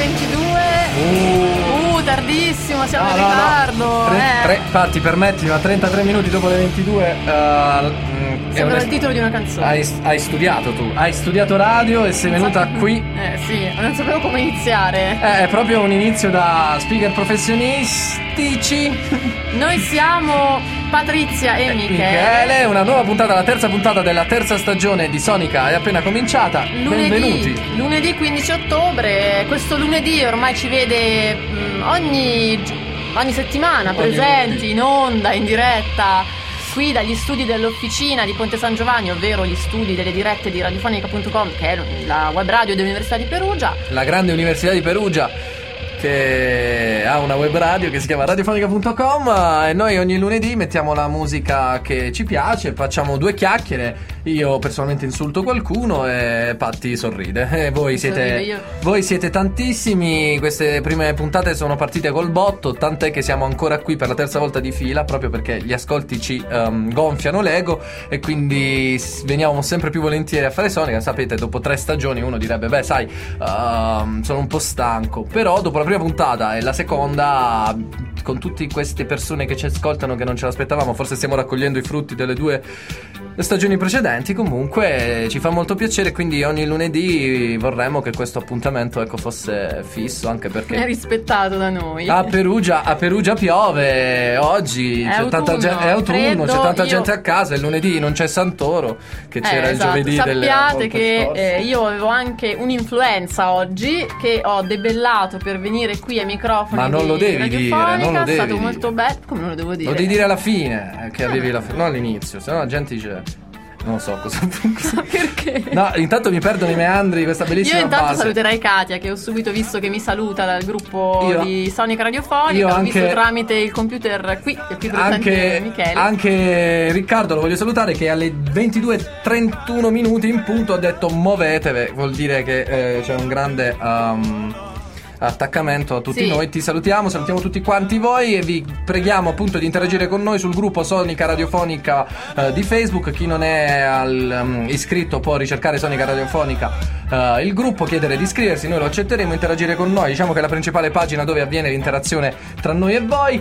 22. Tardissimo, siamo in ritardo. Infatti, permettimi, ma 33 minuti dopo le 22. Sembra il titolo di una canzone. Hai studiato tu, hai studiato radio e sei venuta qui. Sì, non sapevo come iniziare. È proprio un inizio da speaker professionistici. Noi siamo Patrizia e Michele. Una nuova puntata, la terza puntata della terza stagione di Sonica è appena cominciata. Benvenuti. Lunedì 15 ottobre. Questo lunedì ormai ci vede ogni settimana presenti in onda, in diretta, qui dagli studi dell'Officina di Ponte San Giovanni, ovvero gli studi delle dirette di radiofonica.com, che è la web radio dell'Università di Perugia. La grande Università di Perugia, che ha una web radio che si chiama radiofonica.com, e noi ogni lunedì mettiamo la musica che ci piace, facciamo due chiacchiere. Io personalmente insulto qualcuno e Patti sorride. E voi siete tantissimi. Queste prime puntate sono partite col botto, tant'è che siamo ancora qui per la terza volta di fila, proprio perché gli ascolti ci gonfiano l'ego, e quindi veniamo sempre più volentieri a fare Sonica. Sapete, dopo 3 stagioni uno direbbe beh sai, sono un po' stanco, però dopo la prima puntata e la seconda, con tutte queste persone che ci ascoltano che non ce l'aspettavamo, forse stiamo raccogliendo i frutti delle 2 stagioni precedenti. Comunque ci fa molto piacere, quindi ogni lunedì vorremmo che questo appuntamento fosse fisso, anche perché è rispettato da noi. A Perugia piove oggi, è autunno, c'è tanta gente a casa. Il lunedì non c'è Santoro, che c'era il giovedì. Sappiate che io avevo anche un'influenza oggi, che ho debellato per venire qui ai microfoni. Ma non lo devi dire, è stato molto bello. Come non lo devo dire? Lo devi dire alla fine, che avevi non all'inizio, sennò la gente dice non so cosa. Perché? No, intanto mi perdono i meandri di questa bellissima base. Io intanto base. saluterai Katia, che ho subito visto che mi saluta dal gruppo di Sonica Radiofonica. L'ho visto tramite il computer qui, il più presente Michele. Anche Riccardo lo voglio salutare, che alle 22:31 minuti in punto ha detto muovetevi. Vuol dire che c'è un grande attaccamento a tutti noi. Ti salutiamo tutti quanti voi, e vi preghiamo appunto di interagire con noi sul gruppo Sonica Radiofonica di Facebook. Chi non è iscritto può ricercare Sonica Radiofonica il gruppo, chiedere di iscriversi, noi lo accetteremo, interagire con noi. Diciamo che è la principale pagina dove avviene l'interazione tra noi e voi.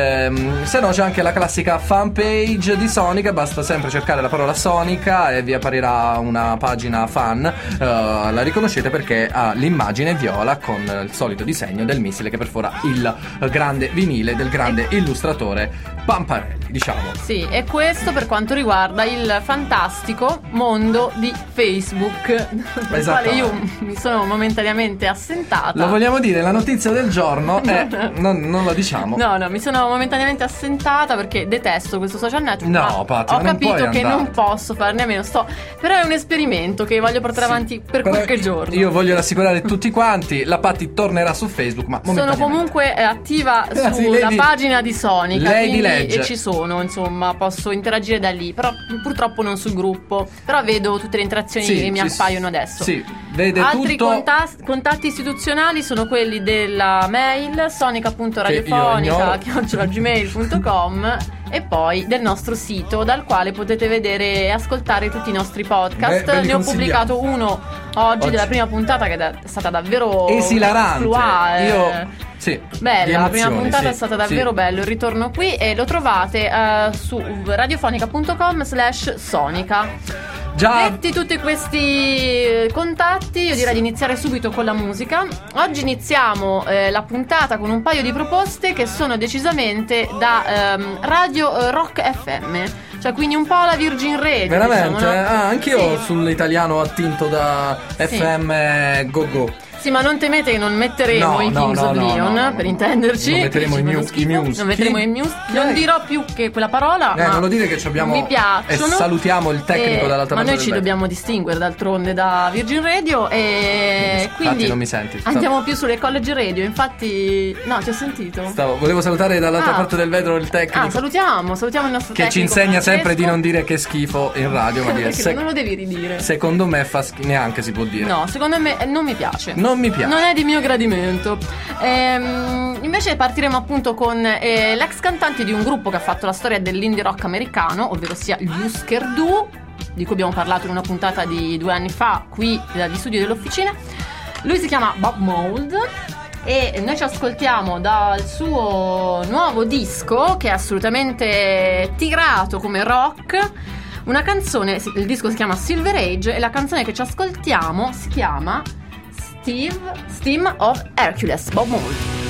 Se no c'è anche la classica fanpage di Sonica, basta sempre cercare la parola Sonica e vi apparirà una pagina fan. La riconoscete perché ha l'immagine viola con il solito disegno del missile che perfora il grande vinile del grande illustratore Pamparelli, diciamo. Sì, e questo per quanto riguarda il fantastico mondo di Facebook, nel quale io mi sono momentaneamente assentata. Lo vogliamo dire, la notizia del giorno è non lo diciamo. No, mi sono momentaneamente assentata perché detesto questo social network. No, Patti, ho capito che non posso farne a meno, però è un esperimento che voglio portare avanti per qualche giorno. Io voglio rassicurare tutti quanti, la Patti tornerà su Facebook, ma sono comunque attiva sulla pagina di Sonica, e ci sono, insomma, posso interagire da lì, però purtroppo non sul gruppo, però vedo tutte le interazioni che mi appaiono adesso. Sì, vede altri tutto. Contatti istituzionali sono quelli della mail sonica.radiofonica@gmail.com e poi del nostro sito, dal quale potete vedere e ascoltare tutti i nostri podcast. Ne ho pubblicato uno oggi della prima puntata, che è stata davvero esilarante. Bella, la prima puntata è stata davvero bello. Il ritorno qui, e lo trovate su radiofonica.com/sonica. Detti tutti questi contatti, io direi di iniziare subito con la musica. Oggi iniziamo la puntata con un paio di proposte che sono decisamente da Radio Rock FM, cioè quindi un po' la Virgin Radio. Veramente? Diciamo, no? Anch'io sull'italiano attinto da FM Go. Sì, ma non temete che non metteremo i Kings of Leon, per intenderci. Non metteremo i Muse. Non dirò più che quella parola. Non lo dire, che ci abbiamo. Mi piacciono. E salutiamo il tecnico dall'altra parte. Ma noi ci dobbiamo distinguere d'altronde da Virgin Radio, e quindi non mi senti. Andiamo più sulle college radio. Infatti, no, ti ho sentito. Volevo salutare dall'altra parte del vetro il tecnico. Salutiamo il nostro tecnico, che ci insegna sempre di non dire che schifo in radio, ma dire non lo devi ridire. Secondo me neanche si può dire. No, secondo me non mi piace. Non mi piace. Non è di mio gradimento. Invece partiremo appunto con l'ex cantante di un gruppo che ha fatto la storia dell'indie rock americano, ovvero sia gli Husker Du, di cui abbiamo parlato in una puntata di 2 anni fa qui dagli studi dell'Officina. Lui si chiama Bob Mould e noi ci ascoltiamo dal suo nuovo disco che è assolutamente tirato come rock. Una canzone, il disco si chiama Silver Age e la canzone che ci ascoltiamo si chiama Steam of Hercules, Bob Mould.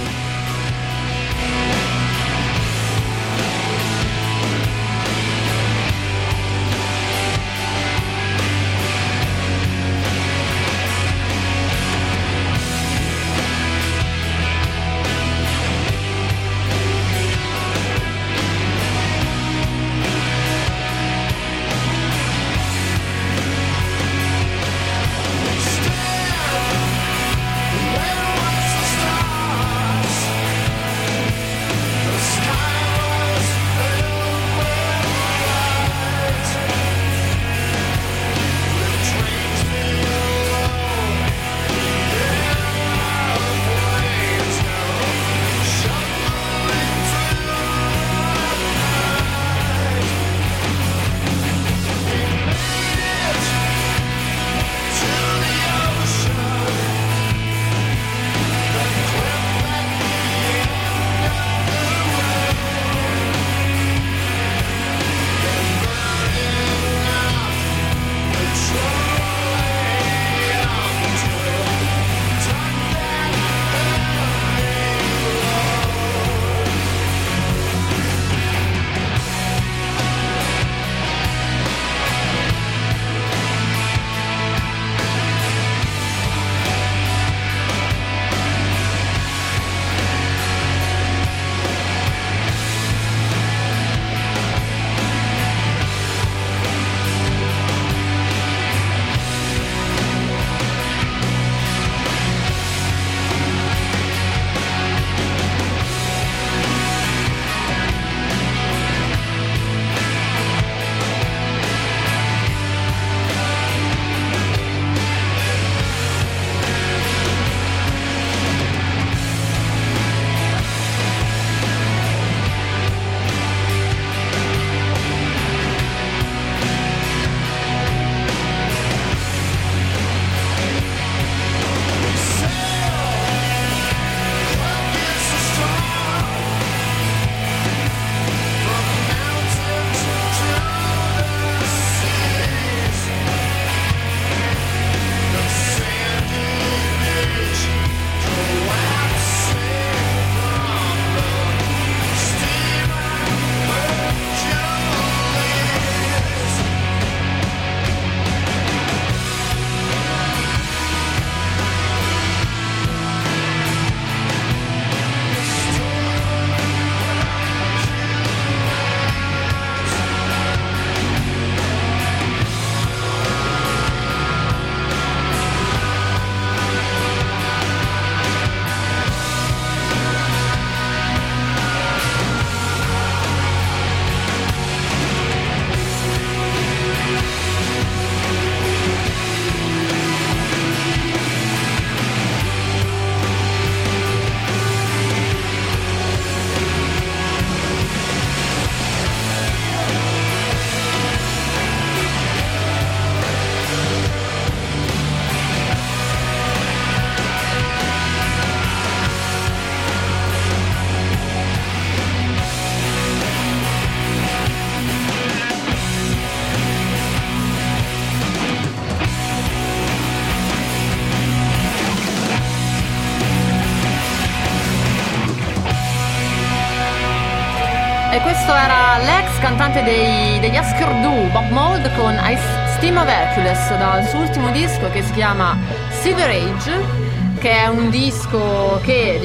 E questo era l'ex cantante degli Husker Du, Bob Mould, con Steam of Hercules, dal suo ultimo disco che si chiama Silver Age, che è un disco che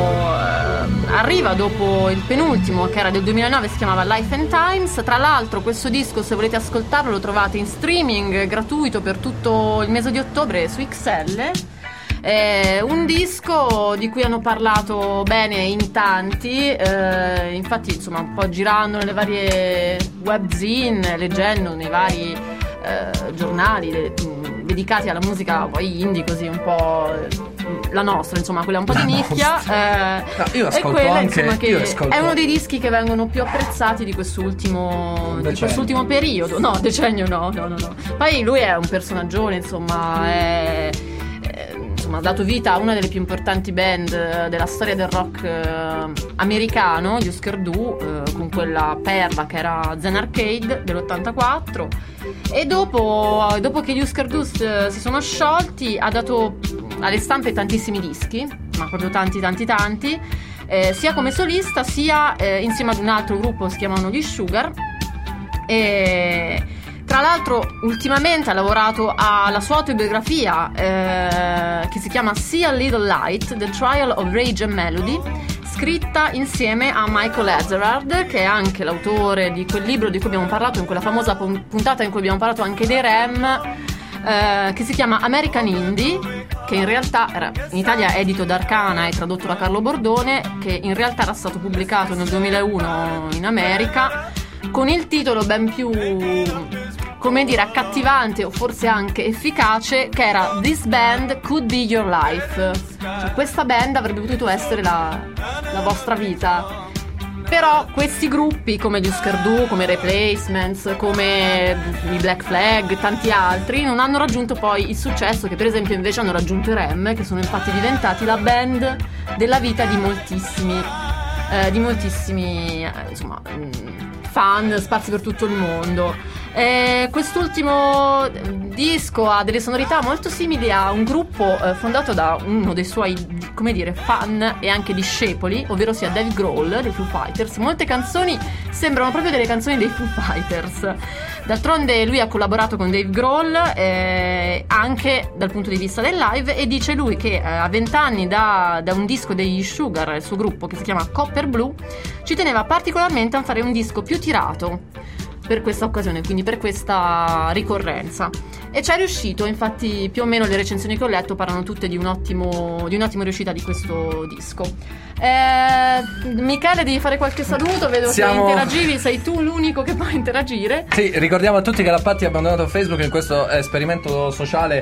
arriva dopo il penultimo, che era del 2009, si chiamava Life and Times. Tra l'altro questo disco, se volete ascoltarlo, lo trovate in streaming gratuito per tutto il mese di ottobre su XL. È un disco di cui hanno parlato bene in tanti, infatti insomma un po' girando nelle varie webzine, leggendo nei vari giornali dedicati alla musica poi indie, così un po' la nostra, insomma quella un po' di nicchia, io ascolto quella, anche insomma, che io ascolto. è uno dei dischi che vengono più apprezzati di quest'ultimo periodo. No, decennio no. Poi lui è un personaggione, insomma, insomma ha dato vita a una delle più importanti band della storia del rock americano, gli Husker Du, con quella perla che era Zen Arcade dell'84, e dopo che gli Husker Du si sono sciolti ha dato alle stampe tantissimi dischi, ma proprio tanti, sia come solista sia insieme ad un altro gruppo, si chiamano gli Sugar. E tra l'altro ultimamente ha lavorato alla sua autobiografia che si chiama See a Little Light, The Trial of Rage and Melody, scritta insieme a Michael Ezerhard, che è anche l'autore di quel libro di cui abbiamo parlato in quella famosa puntata in cui abbiamo parlato anche dei Rem, che si chiama American Indie, che in realtà era in Italia edito da Arcana e tradotto da Carlo Bordone, che in realtà era stato pubblicato nel 2001 in America con il titolo ben più, come dire, accattivante o forse anche efficace, che era This Band Could Be Your Life, cioè questa band avrebbe potuto essere la vostra vita. Però questi gruppi come gli Husker Du, come i Replacements, come i Black Flag, tanti altri, non hanno raggiunto poi il successo che per esempio invece hanno raggiunto i Rem, che sono infatti diventati la band della vita di moltissimi insomma, fan sparsi per tutto il mondo. Quest'ultimo disco ha delle sonorità molto simili a un gruppo fondato da uno dei suoi, come dire, fan e anche discepoli, ovvero sia Dave Grohl dei Foo Fighters. Molte canzoni sembrano proprio delle canzoni dei Foo Fighters. D'altronde lui ha collaborato con Dave Grohl anche dal punto di vista del live, e dice lui che a 20 anni da un disco degli Sugar, il suo gruppo che si chiama Copper Blue, ci teneva particolarmente a fare un disco più tirato per questa occasione, quindi per questa ricorrenza, e ci è riuscito. Infatti più o meno le recensioni che ho letto parlano tutte di un'ottima riuscita di questo disco. Michele, devi fare qualche saluto, vedo che interagivi, sei tu l'unico che può interagire. Sì, ricordiamo a tutti che la Patti ha abbandonato Facebook in questo esperimento sociale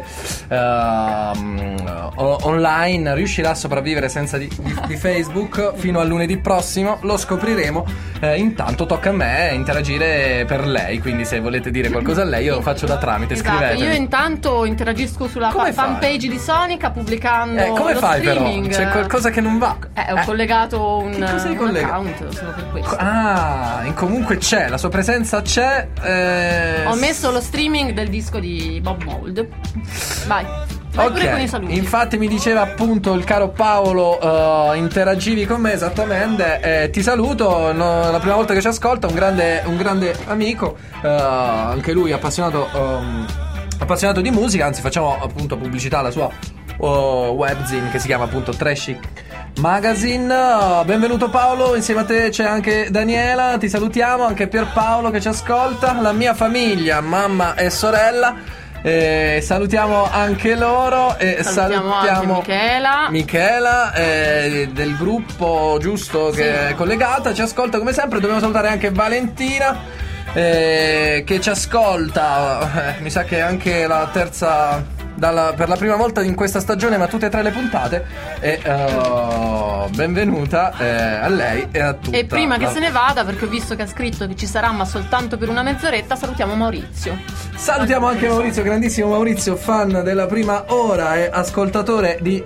online, riuscirà a sopravvivere senza di Facebook fino a lunedì prossimo, lo scopriremo. Intanto tocca a me interagire per lei, quindi se volete dire qualcosa a lei io lo faccio da tramite, esatto, scrivetemi. Io intanto interagisco sulla fanpage di Sonica pubblicando come lo fai streaming. Però? C'è qualcosa che non va. Ho collegato un account solo per questo. Comunque c'è, la sua presenza c'è. Ho messo lo streaming del disco di Bob Mould. Vai pure con i saluti. Infatti mi diceva appunto il caro Paolo, interagivi con me esattamente, ti saluto, la prima volta che ci ascolta, un grande amico, anche lui appassionato di musica, anzi facciamo appunto pubblicità alla sua webzine che si chiama appunto Trashy Magazine. Benvenuto Paolo, insieme a te c'è anche Daniela, ti salutiamo, anche Pierpaolo che ci ascolta, la mia famiglia, mamma e sorella. Salutiamo anche loro e salutiamo anche Michela del gruppo giusto che è collegata, ci ascolta come sempre. Dobbiamo salutare anche Valentina che ci ascolta, mi sa che è anche la terza per la prima volta in questa stagione, ma tutte e tre le puntate, e benvenuta a lei e a tutta. E prima che se ne vada, perché ho visto che ha scritto che ci sarà ma soltanto per una mezz'oretta, salutiamo Maurizio. Salutiamo anche Maurizio, grandissimo Maurizio, fan della prima ora e ascoltatore di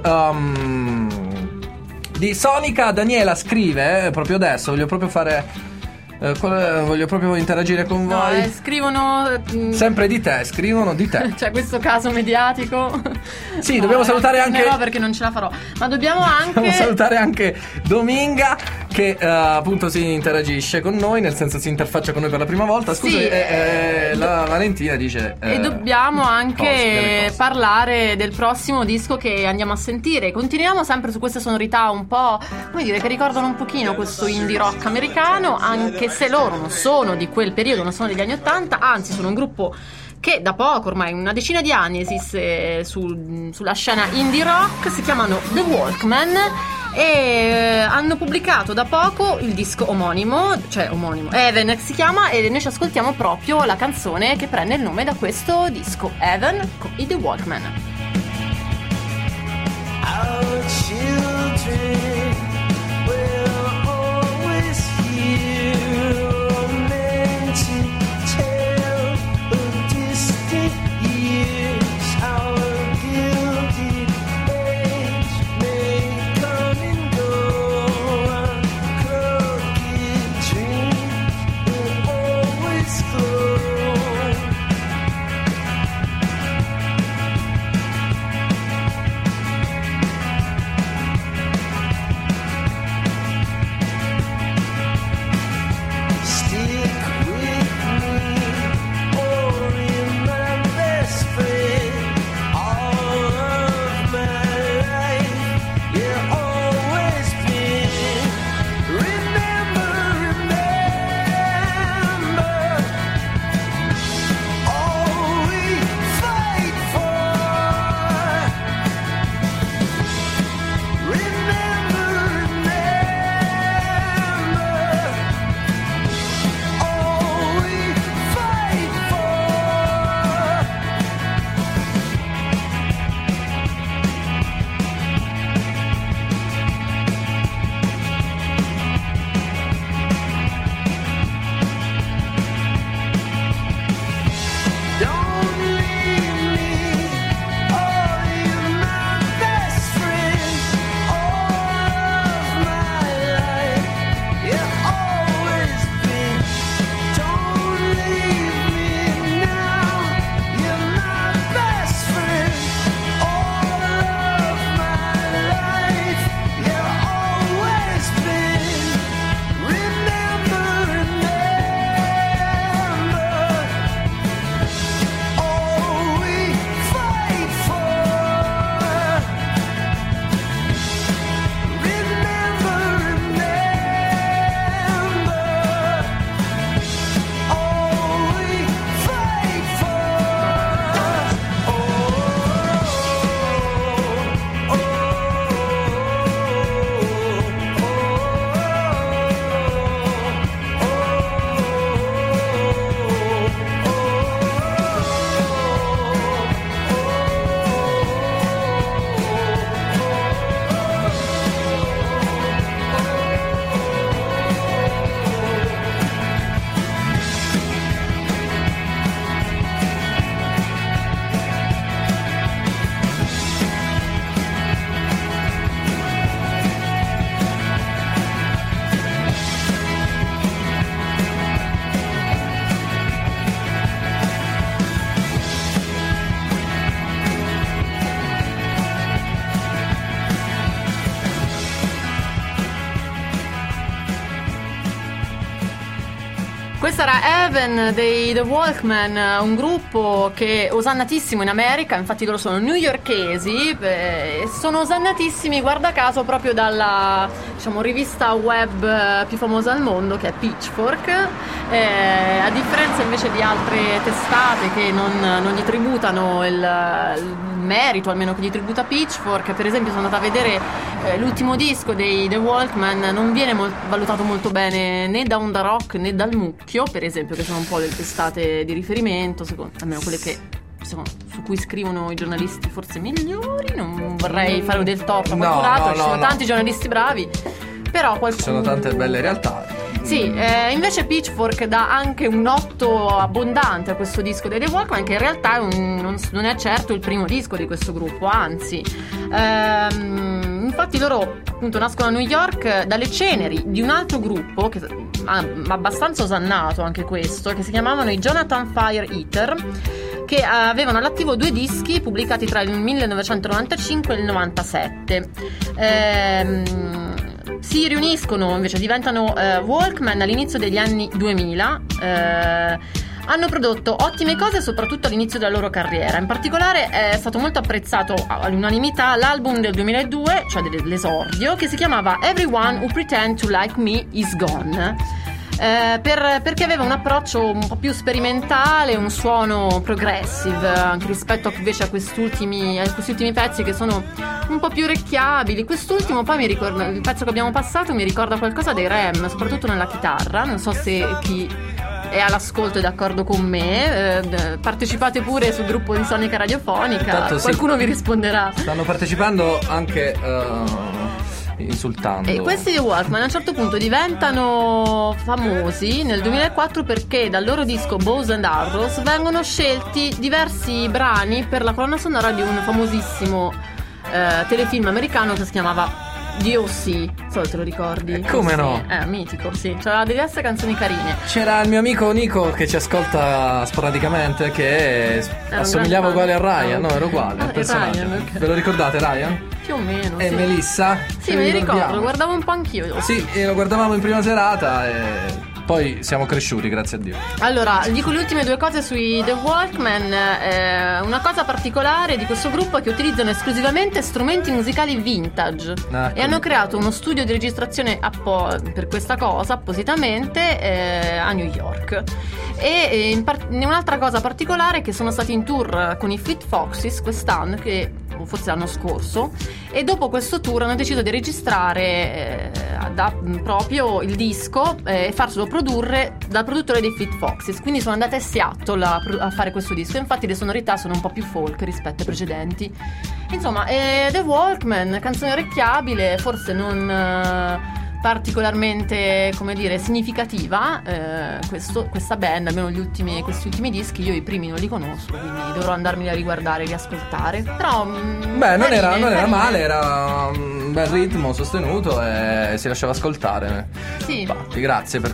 Sonica. Daniela scrive proprio adesso, voglio proprio interagire con voi. Scrivono sempre di te, scrivono di te. C'è questo caso mediatico. Sì, dobbiamo salutare anche. No, perché non ce la farò. Ma dobbiamo salutare anche Dominga, che appunto si interagisce con noi, nel senso si interfaccia con noi per la prima volta. Scusa, sì, la Valentina dice. E dobbiamo anche parlare del prossimo disco che andiamo a sentire. Continuiamo sempre su queste sonorità un po', come dire, che ricordano un pochino questo indie rock americano, anche se loro non sono di quel periodo, non sono degli anni 80, anzi sono un gruppo che da poco, ormai una decina di anni, esiste sulla scena indie rock. Si chiamano The Walkmen e hanno pubblicato da poco il disco omonimo, Heaven si chiama, e noi ci ascoltiamo proprio la canzone che prende il nome da questo disco, Heaven con i The Walkmen. Our children will always hear lamented tale of distant years. Our gilded Questa era Heaven dei The Walkmen, un gruppo che è osannatissimo in America, infatti loro sono newyorkesi, e sono osannatissimi, guarda caso, proprio dalla, diciamo, rivista web più famosa al mondo, che è Pitchfork, a differenza invece di altre testate che non gli tributano il merito, almeno che gli tributa Pitchfork. Per esempio sono andata a vedere l'ultimo disco dei The Walkmen, non viene valutato molto bene né da Onda Rock né dal Mucchio, per esempio, che sono un po' le testate di riferimento, almeno quelle che su cui scrivono i giornalisti forse migliori. Non vorrei fare del torto a qualcun altro, ci sono tanti giornalisti bravi, però qualcuno... Ci sono tante belle realtà. Sì, invece Pitchfork dà anche un 8 abbondante a questo disco dei The Walkmen, che in realtà non è certo il primo disco di questo gruppo, anzi. Infatti loro appunto nascono a New York dalle ceneri di un altro gruppo che abbastanza osannato anche questo, che si chiamavano i Jonathan Fire Eater, che avevano all'attivo 2 dischi pubblicati tra il 1995 e il 97. Si riuniscono, invece diventano Walkmen all'inizio degli anni 2000. Hanno prodotto ottime cose soprattutto all'inizio della loro carriera. In particolare è stato molto apprezzato all'unanimità l'album del 2002, cioè dell'esordio, che si chiamava Everyone Who Pretend to Like Me Is Gone, perché aveva un approccio un po' più sperimentale, un suono progressive, anche rispetto invece a questi ultimi pezzi che sono un po' più orecchiabili. Quest'ultimo poi mi ricorda, il pezzo che abbiamo passato mi ricorda qualcosa dei Rem, soprattutto nella chitarra. Non so se chi è all'ascolto è d'accordo con me, partecipate pure sul gruppo di Sonica Radiofonica. Tanto qualcuno vi risponderà. Stanno partecipando anche insultando. E questi Walkman a un certo punto diventano famosi nel 2004 perché dal loro disco Bows and Arrows vengono scelti diversi brani per la colonna sonora di un famosissimo telefilm americano che si chiamava D.O.C. So, te lo ricordi? Come no? Mitico, sì. C'era diverse canzoni carine. C'era il mio amico Nico che ci ascolta sporadicamente, che assomigliava uguale a Ryan. No, era uguale il personaggio. Ryan, okay. Ve lo ricordate Ryan? Più o meno. E sì. Melissa? Sì, me li ricordo, lo guardavo un po' anch'io. Sì, e lo guardavamo in prima serata e poi siamo cresciuti, grazie a Dio. Allora, dico le ultime due cose sui The Walkmen. Una cosa particolare di questo gruppo è che utilizzano esclusivamente strumenti musicali vintage e hanno creato uno studio di registrazione per questa cosa appositamente a New York. E un'altra cosa particolare è che sono stati in tour con i Fleet Foxes quest'anno, forse l'anno scorso, e dopo questo tour hanno deciso di registrare proprio il disco e farselo produrre dal produttore dei Fleet Foxes. Quindi sono andate a Seattle a fare questo disco. Infatti le sonorità sono un po' più folk rispetto ai precedenti. Insomma, The Walkmen, canzone orecchiabile, forse non particolarmente, come dire, significativa, questa band, almeno questi ultimi dischi. Io i primi non li conosco, quindi dovrò andarmi a riguardare e riascoltare. Però non era male, era un bel ritmo sostenuto e si lasciava ascoltare. Sì. Infatti, grazie per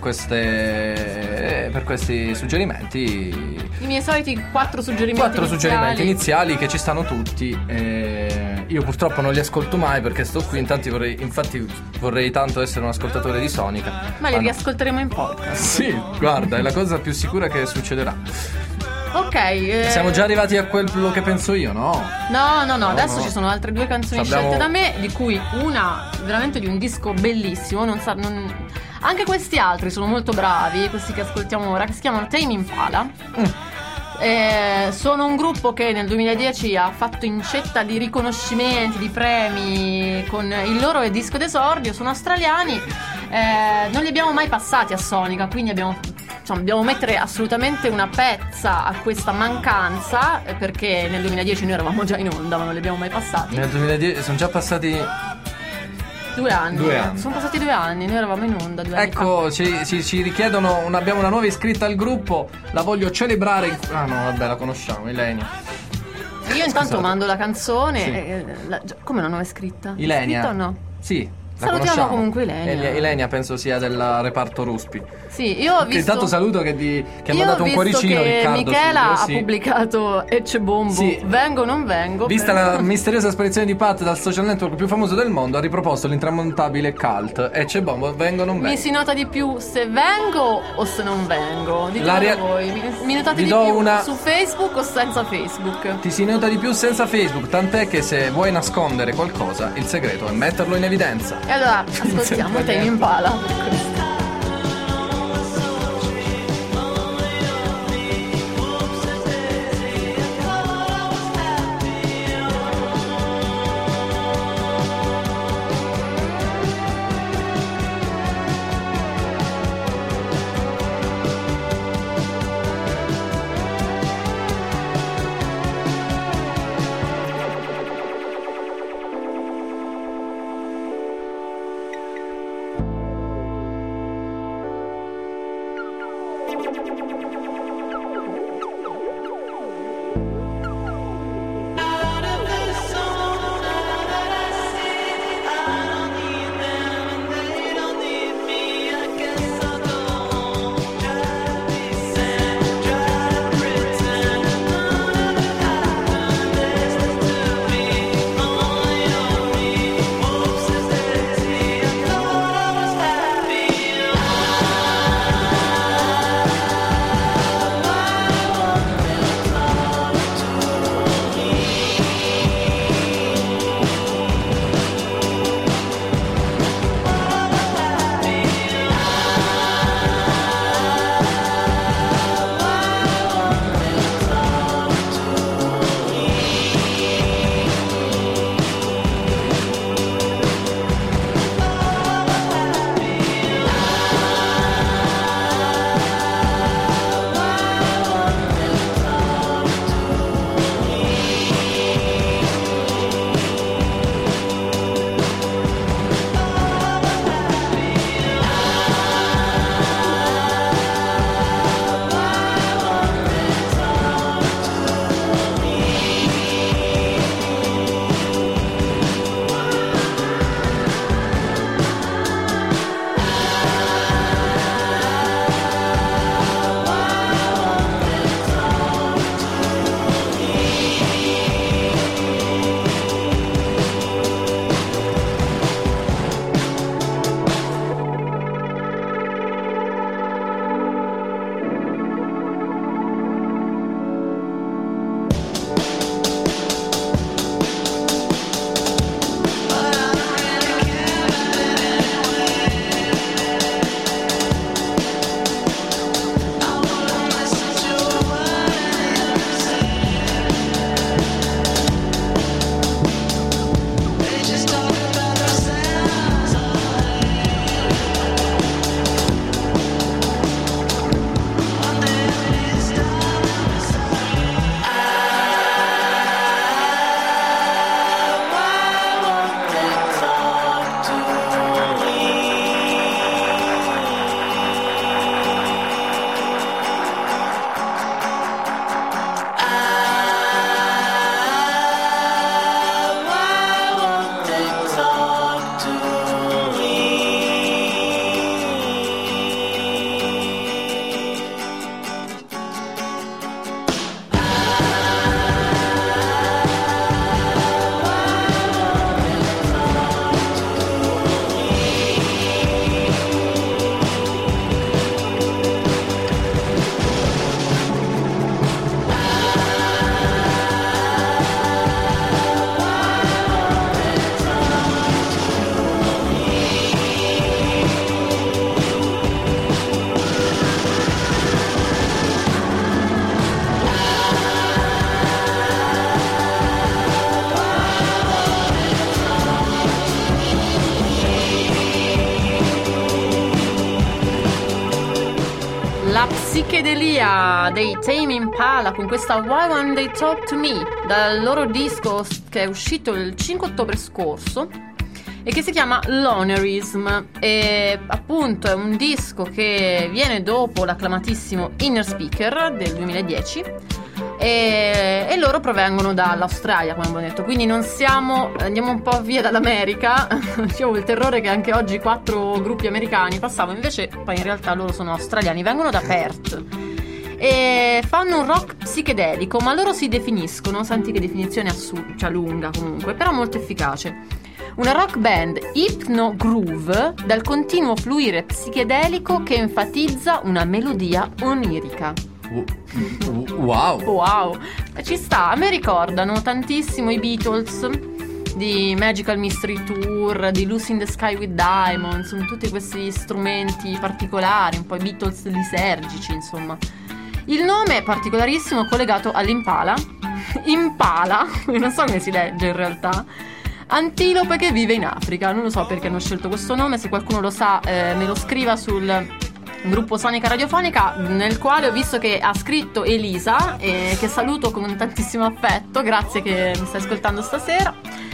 questi suggerimenti. I miei soliti 4 suggerimenti iniziali che ci stanno tutti. Io purtroppo non li ascolto mai perché sto qui, infatti vorrei tanto essere un ascoltatore di Sonica. Ma li riascolteremo in podcast. Sì, guarda, è la cosa più sicura che succederà. Ok, siamo già arrivati a quello che penso io, no? No, adesso ci sono altre 2 canzoni scelte da me, di cui una veramente di un disco bellissimo. Anche questi altri sono molto bravi, questi che ascoltiamo ora, che si chiamano Tame Impala. Sono un gruppo che nel 2010 ha fatto incetta di riconoscimenti, di premi con il loro disco d'esordio. Sono australiani, non li abbiamo mai passati a Sonica, quindi dobbiamo mettere assolutamente una pezza a questa mancanza, perché nel 2010 noi eravamo già in onda ma non li abbiamo mai passati. Nel 2010 sono già passati 2 anni. Sono passati 2 anni, noi eravamo in onda 2 anni fa. Ci richiedono, abbiamo una nuova iscritta al gruppo, la voglio celebrare. Ah no, vabbè, la conosciamo, Ilenia. Io intanto mando la canzone. Sì. Come una nuova iscritta? Ilenia? Iscritta o no? Sì. Salutiamo conosciamo? comunque Ilenia. Ilenia penso sia del reparto Ruspi. Sì, io ho visto. Intanto saluto che ha Io mandato ho un visto cuoricino che Riccardo. Michela sì. ha pubblicato Ecce Bombo. Sì. Vengo o non vengo. Vista però- la misteriosa sparizione di Pat dal social network più famoso del mondo, ha riproposto l'intramontabile cult. E c'è bombo, vengo o non vengo. Mi si nota di più se vengo o se non vengo. Ditelo La rea- voi. Mi notate Vi di do più una- su Facebook o senza Facebook? Ti si nota di più senza Facebook, tant'è che se vuoi nascondere qualcosa, il segreto è metterlo in evidenza. E allora ascoltiamo Sembra Tame niente. Impala per questo. La psichedelia dei Tame Impala con questa Why Won't They Talk to Me, dal loro disco che è uscito il 5 ottobre scorso e che si chiama Lonerism, e appunto è un disco che viene dopo l'acclamatissimo Inner Speaker del 2010 e e loro provengono dall'Australia, come abbiamo detto, quindi non siamo, andiamo un po' via dall'America. Io avevo il terrore che anche oggi 4 gruppi americani passavano, invece poi in realtà loro sono australiani, vengono da Perth e fanno un rock psichedelico, ma loro si definiscono, senti che definizione cioè lunga comunque, però molto efficace, una rock band hypno groove dal continuo fluire psichedelico che enfatizza una melodia onirica. Wow, ci sta. A me ricordano tantissimo i Beatles di Magical Mystery Tour, di Lucy in the Sky with Diamonds, tutti questi strumenti particolari, un po' i Beatles lisergici, insomma. Il nome è particolarissimo, collegato all'impala. Impala, non so come si legge in realtà. Antilope che vive in Africa. Non lo so perché hanno scelto questo nome, se qualcuno lo sa me lo scriva sul gruppo Sonica Radiofonica, nel quale ho visto che ha scritto Elisa, che saluto con tantissimo affetto, grazie che mi stai ascoltando stasera.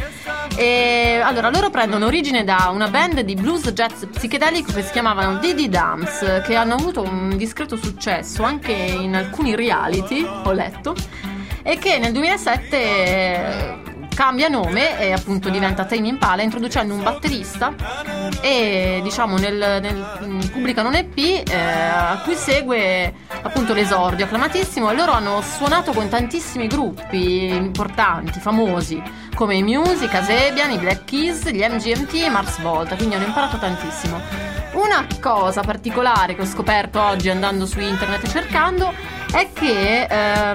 E allora loro prendono origine da una band di blues jazz psichedelico che si chiamavano Didi Dams, che hanno avuto un discreto successo anche in alcuni reality, ho letto, e che nel 2007 cambia nome e appunto diventa Tame Impala, introducendo un batterista e diciamo pubblicano un EP a cui segue appunto l'esordio acclamatissimo, e loro hanno suonato con tantissimi gruppi importanti, famosi, come i Muse, i Kasabian, i Black Keys, gli MGMT e Mars Volta, quindi hanno imparato tantissimo. Una cosa particolare che ho scoperto oggi andando su internet e cercando è che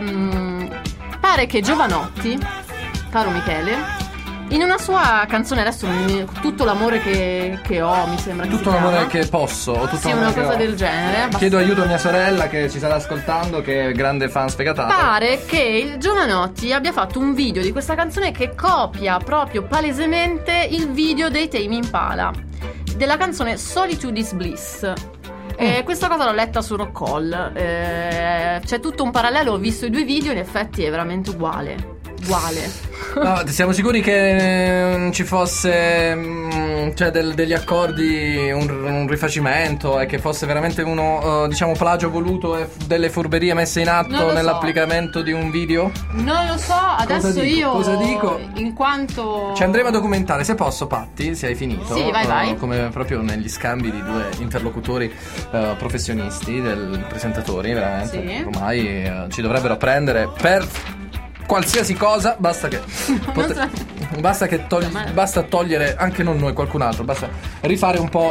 pare che Giovanotti, caro Michele, in una sua canzone, adesso tutto l'amore che ho, mi sembra che tutto si l'amore chiama. che posso, o tutto Sì, l'amore una che cosa ho. del genere. Chiedo aiuto a mia sorella che ci starà ascoltando, che è grande fan sfegatata. Pare che il Giovanotti abbia fatto un video di questa canzone che copia proprio palesemente il video dei Tame Impala, della canzone Solitude is Bliss. Questa cosa l'ho letta su Rockall, c'è tutto un parallelo, ho visto i 2 video, in effetti è veramente uguale. No, siamo sicuri che non ci fosse cioè degli accordi, un rifacimento, e che fosse veramente uno diciamo plagio voluto e delle furberie messe in Non atto lo so. nell'applicamento di un video? Non lo so, adesso Cosa dico? in quanto Ci andremo a documentare, se posso, Patti, se hai finito. Sì, vai. Come proprio negli scambi di 2 interlocutori professionisti, presentatori, veramente. Sì. Ormai ci dovrebbero prendere per qualsiasi cosa, basta che basta togliere, anche non noi, qualcun altro, basta rifare un po'.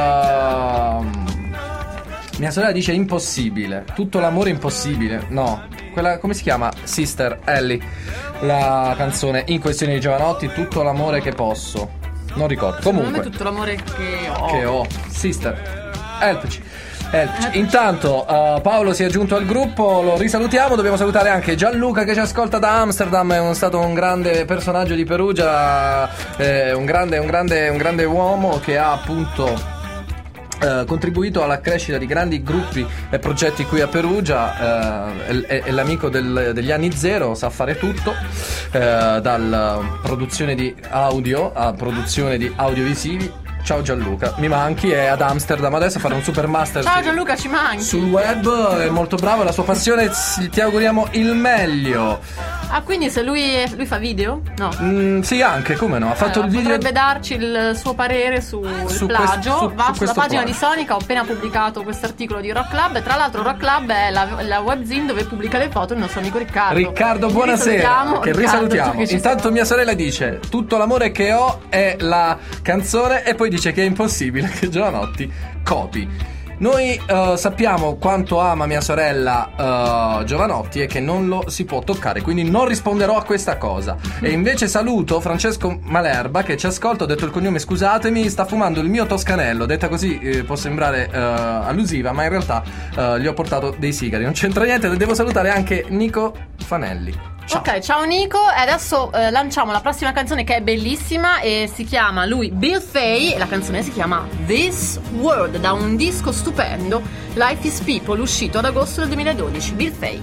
Mia sorella dice impossibile, tutto l'amore impossibile. No, quella come si chiama? Sister Ellie, la canzone in questione di Giovanotti, tutto l'amore che posso. Non ricordo. Secondo me Comunque tutto l'amore che ho. Sister, helpci. Intanto Paolo si è aggiunto al gruppo, lo risalutiamo. Dobbiamo salutare anche Gianluca che ci ascolta da Amsterdam, è stato un grande personaggio di Perugia, un grande uomo che ha appunto contribuito alla crescita di grandi gruppi e progetti qui a Perugia, è l'amico degli anni zero, sa fare tutto, dalla produzione di audio a produzione di audiovisivi. Ciao Gianluca, mi manchi, è ad Amsterdam adesso a fare un super master. Ciao Gianluca, ci manchi. Sul web, è molto bravo, la sua passione, ti auguriamo il meglio. Ah, quindi se lui fa video? No. Sì, anche, come no, ha fatto il video. Potrebbe darci il suo parere sul plagio. Va sulla pagina di Sonica, ho appena pubblicato questo articolo di Rock Club. E tra l'altro Rock Club è la webzine dove pubblica le foto il nostro amico Riccardo. Riccardo, buonasera. Che risalutiamo. Intanto mia sorella dice: tutto l'amore che ho è la canzone, e poi dice che è impossibile che Giovanotti copi. Noi sappiamo quanto ama mia sorella Giovanotti e che non lo si può toccare, quindi non risponderò a questa cosa. E invece saluto Francesco Malerba che ci ascolta, ho detto il cognome, scusatemi, sta fumando il mio toscanello. Detta così può sembrare allusiva, ma in realtà gli ho portato dei sigari. Non c'entra niente, devo salutare anche Nico Fanelli. Ciao. Ok, ciao Nico, e adesso lanciamo la prossima canzone che è bellissima e si chiama lui Bill Fay, e la canzone si chiama This World, da un disco stupendo, Life is People, uscito ad agosto del 2012. Bill Fay.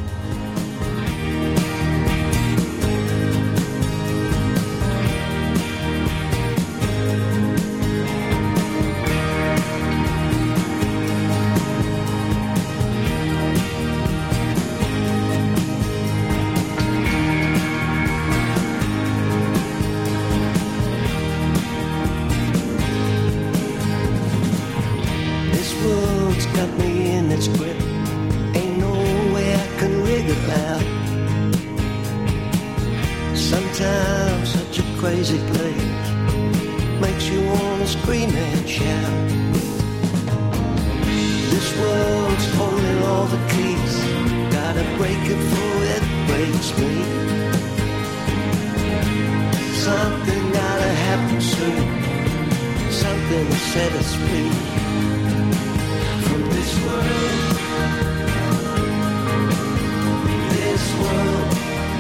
basically makes you wanna scream and shout. This world's holding all the keys, gotta break it before it breaks me. Something gotta happen soon, something to set us free from this world. This world.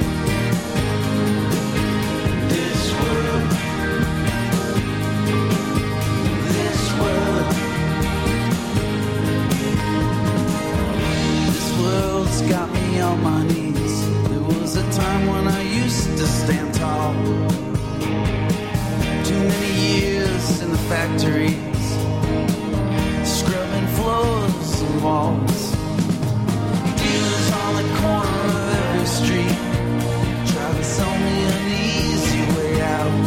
This world. This world. This world's got me on my knees. There was a time when I used to stand tall. Too many years in the factories, scrubbing floors and walls. Dealers on the corner of every street try to sell me an easy way out.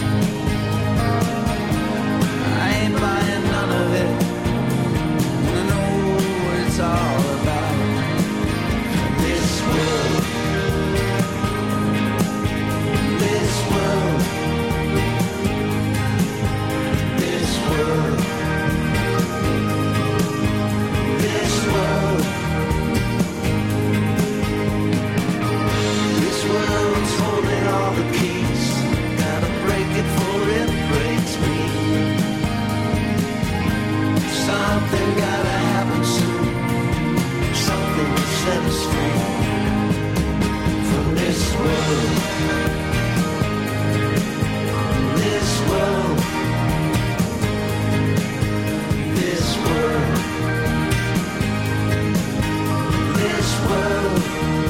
I ain't buying none of it, and I know what it's all about. This world. This world. This world. This world. This world's holding all the keys, gotta break it before it breaks me. Something gotta happen soon, something to set us free from this world. This world. This world. This world.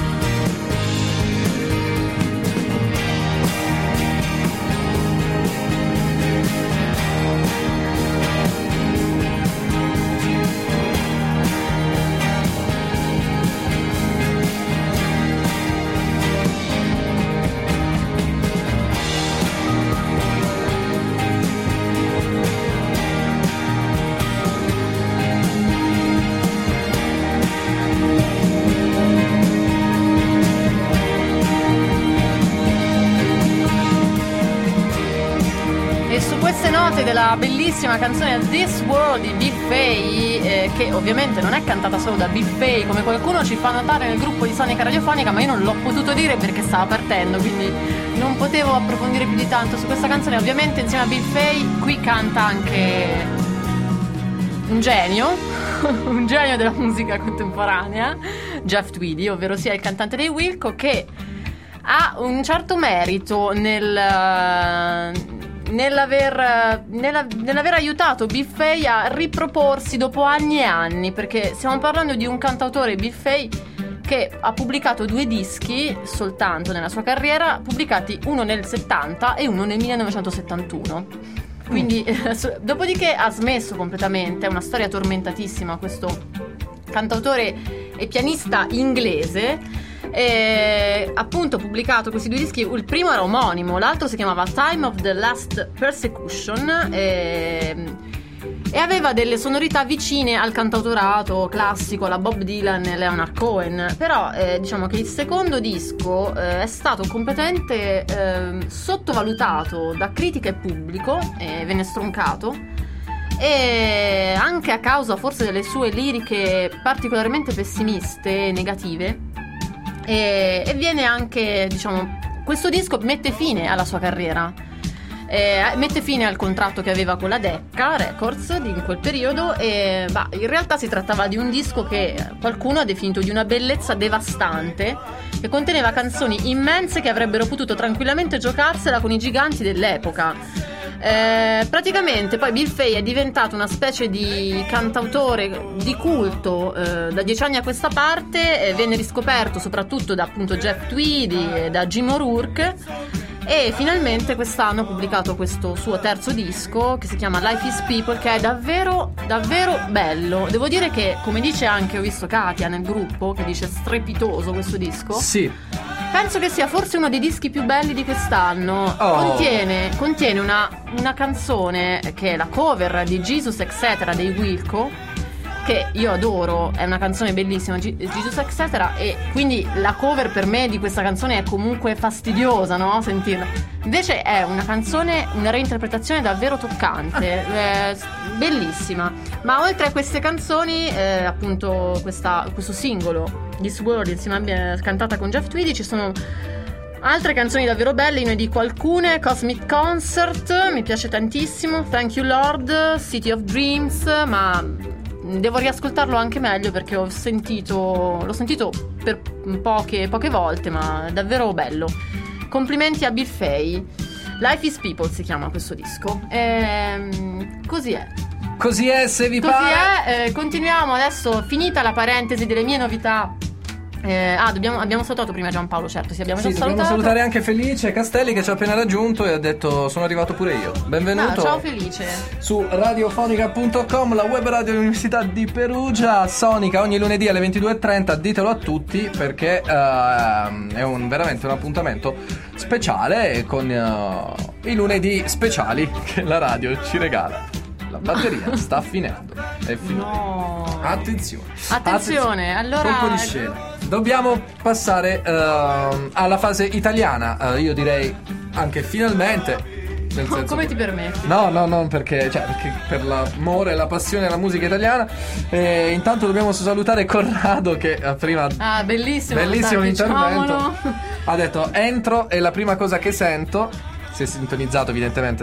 E su queste note della bellissima canzone This World di Bill Fay, che ovviamente non è cantata solo da Bill Fay come qualcuno ci fa notare nel gruppo di Sonica Radiofonica, ma io non l'ho potuto dire perché stava partendo, quindi non potevo approfondire più di tanto su questa canzone. Ovviamente insieme a Bill Fay qui canta anche un genio un genio della musica contemporanea, Jeff Tweedy, ovvero sia il cantante dei Wilco, che ha un certo merito nell'aver aiutato Bill Fay a riproporsi dopo anni e anni, perché stiamo parlando di un cantautore, Bill Fay, che ha pubblicato 2 dischi soltanto nella sua carriera, pubblicati uno nel 70 e uno nel 1971. Quindi dopodiché ha smesso completamente. È una storia tormentatissima questo cantautore e pianista inglese. Appunto ha pubblicato questi 2 dischi. Il primo era omonimo, l'altro si chiamava Time of the Last Persecution e aveva delle sonorità vicine al cantautorato classico, alla Bob Dylan e Leonard Cohen. Però diciamo che il secondo disco è stato completamente sottovalutato da critica e pubblico, venne stroncato, e anche a causa forse delle sue liriche particolarmente pessimiste e negative. E viene anche, diciamo, questo disco mette fine alla sua carriera, mette fine al contratto che aveva con la Decca Records in quel periodo. E in realtà si trattava di un disco che qualcuno ha definito di una bellezza devastante, che conteneva canzoni immense che avrebbero potuto tranquillamente giocarsela con i giganti dell'epoca. Praticamente poi Bill Fay è diventato una specie di cantautore di culto da 10 anni a questa parte. Venne riscoperto soprattutto da appunto Jeff Tweedy e da Jim O'Rourke, e finalmente quest'anno ha pubblicato questo suo terzo disco che si chiama Life is People, che è davvero davvero bello. Devo dire che, come dice anche, ho visto Katia nel gruppo che dice strepitoso questo disco. Sì. Penso che sia forse uno dei dischi più belli di quest'anno. Contiene una canzone che è la cover di Jesus Etc. dei Wilco, che io adoro, è una canzone bellissima, Jesus Etc. E quindi la cover per me di questa canzone è comunque fastidiosa, no? Sentirla. Invece è una canzone, una reinterpretazione davvero toccante, bellissima. Ma oltre a queste canzoni, appunto questo singolo This World insieme cantata con Jeff Tweedy, ci sono altre canzoni davvero belle. Io ne dico alcune: Cosmic Concert, mi piace tantissimo, Thank You Lord, City of Dreams, ma devo riascoltarlo anche meglio perché l'ho sentito per poche volte, ma è davvero bello. Complimenti a Bill Fay. Life is People si chiama questo disco. Così è. Così è, se vi Così pare. è. Continuiamo adesso, finita la parentesi delle mie novità. Abbiamo salutato prima Giampaolo, certo, sì, abbiamo già Dobbiamo salutato. salutare anche Felice Castelli che ci ha appena raggiunto e ha detto sono arrivato pure io. Benvenuto. Ciao Felice. Su radiofonica.com, la web radio dell'Università di Perugia. Sonica ogni lunedì alle 22:30, ditelo a tutti perché è veramente un appuntamento speciale con i lunedì speciali che la radio ci regala. La batteria sta finendo. È finita. No. Attenzione. Allora colpo di scena. Dobbiamo passare alla fase italiana. Io direi anche finalmente. Nel senso come ti permetti? No, perché per l'amore e la passione della musica italiana. Intanto dobbiamo salutare Corrado che prima. Bellissimo Bellissimo l'intervento. diciamolo. Ha detto entro e la prima cosa che sento. Si è sintonizzato evidentemente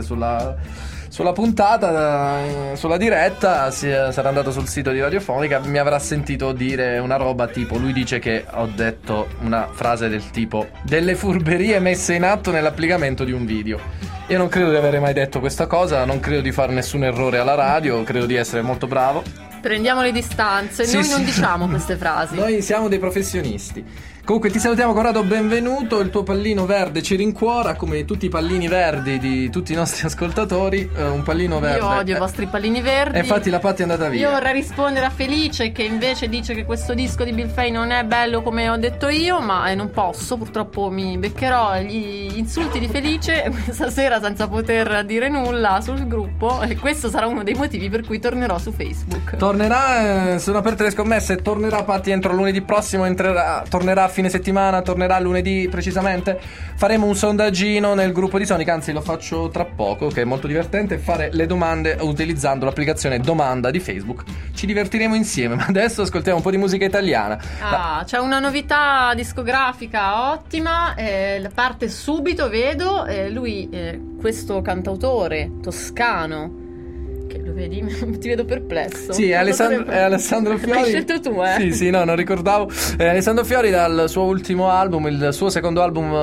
sulla puntata, sulla diretta, sarà andato sul sito di Radiofonica, mi avrà sentito dire una roba tipo, lui dice che ho detto una frase del tipo delle furberie messe in atto nell'applicamento di un video. Io non credo di avere mai detto questa cosa, non credo di fare nessun errore alla radio, credo di essere molto bravo. Prendiamo le distanze, noi non diciamo queste frasi. Noi siamo dei professionisti. Comunque ti salutiamo Corrado, benvenuto. Il tuo pallino verde ci rincuora, come tutti i pallini verdi di tutti i nostri ascoltatori. Un pallino verde. Io odio i vostri pallini verdi. E infatti la Patti è andata via. Io vorrei rispondere a Felice che invece dice che questo disco di Bill Fay non è bello come ho detto io, ma non posso, purtroppo mi beccherò gli insulti di Felice questa sera senza poter dire nulla sul gruppo, e questo sarà uno dei motivi per cui tornerò su Facebook. Tornerà, sono aperte le scommesse, tornerà Patti entro lunedì prossimo, tornerà a fine settimana, tornerà lunedì precisamente. Faremo un sondaggino nel gruppo di Sonic, anzi lo faccio tra poco, che è molto divertente, fare le domande utilizzando l'applicazione Domanda di Facebook. Ci divertiremo insieme, ma adesso ascoltiamo un po' di musica italiana. C'è una novità discografica ottima, parte subito, vedo, lui, questo cantautore toscano, che lo vedi? Ti vedo perplesso. Sì, è Alessandro Fiori. L'hai scelto tu, Sì, no, non ricordavo. Alessandro Fiori dal suo ultimo album, il suo secondo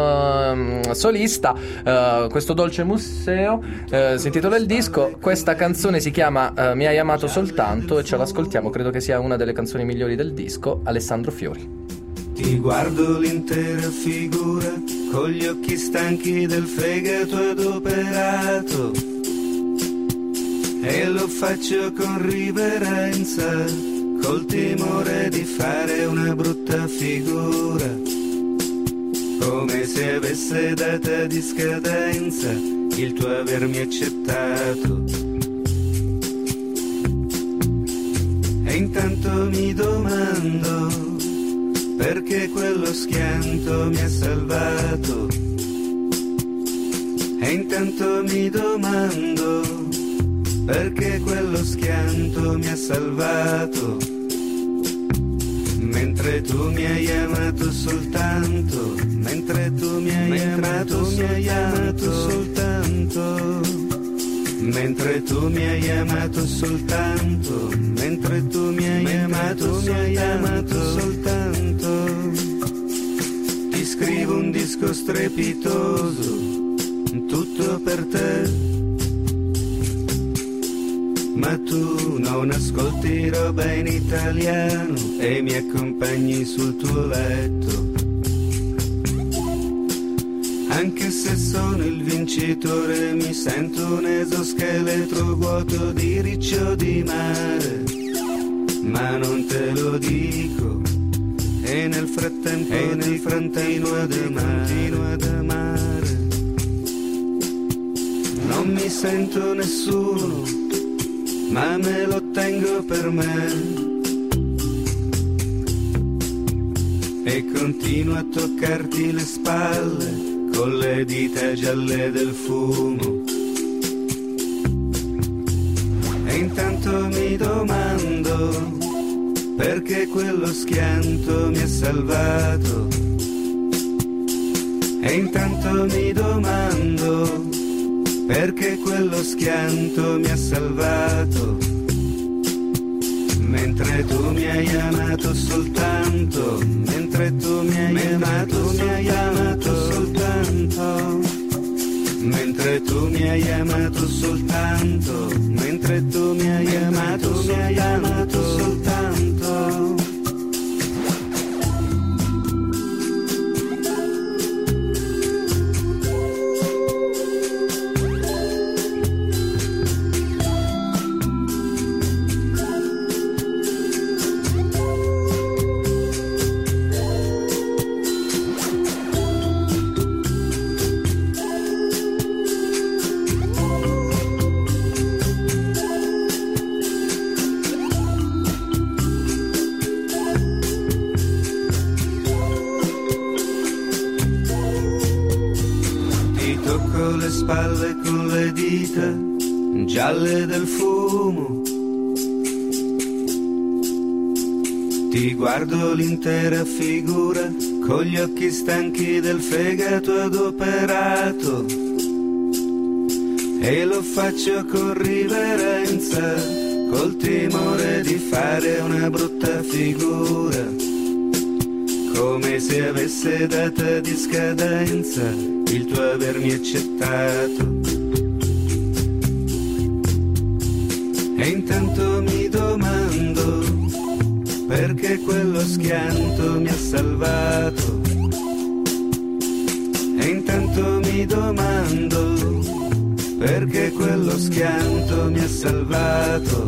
album solista, questo Dolce Museo, si intitola il disco. Questa canzone si chiama Mi hai amato soltanto e ce l'ascoltiamo, credo che sia una delle canzoni migliori del disco. Alessandro Fiori. Ti guardo l'intera figura con gli occhi stanchi del fegato adoperato e lo faccio con riverenza, col timore di fare una brutta figura, come se avesse data di scadenza il tuo avermi accettato. E intanto mi domando perché quello schianto mi ha salvato. E intanto mi domando perché quello schianto mi ha salvato. Mentre tu mi hai amato soltanto, mentre tu mi hai amato soltanto, mentre tu mi hai amato soltanto, mentre tu mi hai amato soltanto, ti scrivo un disco strepitoso, tutto per te. Ma tu non ascolti roba in italiano e mi accompagni sul tuo letto. Anche se sono il vincitore mi sento un esoscheletro vuoto di riccio di mare. Ma non te lo dico e nel frattempo continuo ad amare. Non mi sento nessuno, ma me lo tengo per me. e continuo a toccarti le spalle con le dita gialle del fumo. E intanto mi domando perché quello schianto mi ha salvato. E intanto mi domando perché quello schianto mi ha salvato. Mentre tu mi hai amato soltanto, mentre tu mi hai amato, mi hai amato soltanto. Mentre tu mi hai amato soltanto, mentre tu mi hai amato, mi hai amato soltanto. Spalle con le dita gialle del fumo, ti guardo l'intera figura con gli occhi stanchi del fegato adoperato e lo faccio con riverenza, col timore di fare una brutta figura, come se avesse data di scadenza il tuo avermi accettato. E intanto mi domando perché quello schianto mi ha salvato. E intanto mi domando perché quello schianto mi ha salvato.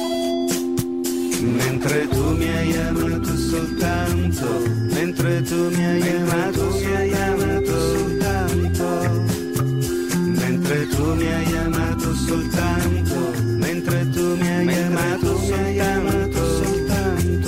Mentre tu mi hai amato soltanto, mentre tu mi hai amato, mi hai amato soltanto. Mentre tu mi hai amato soltanto, mentre tu mi hai amato, mi hai amato soltanto.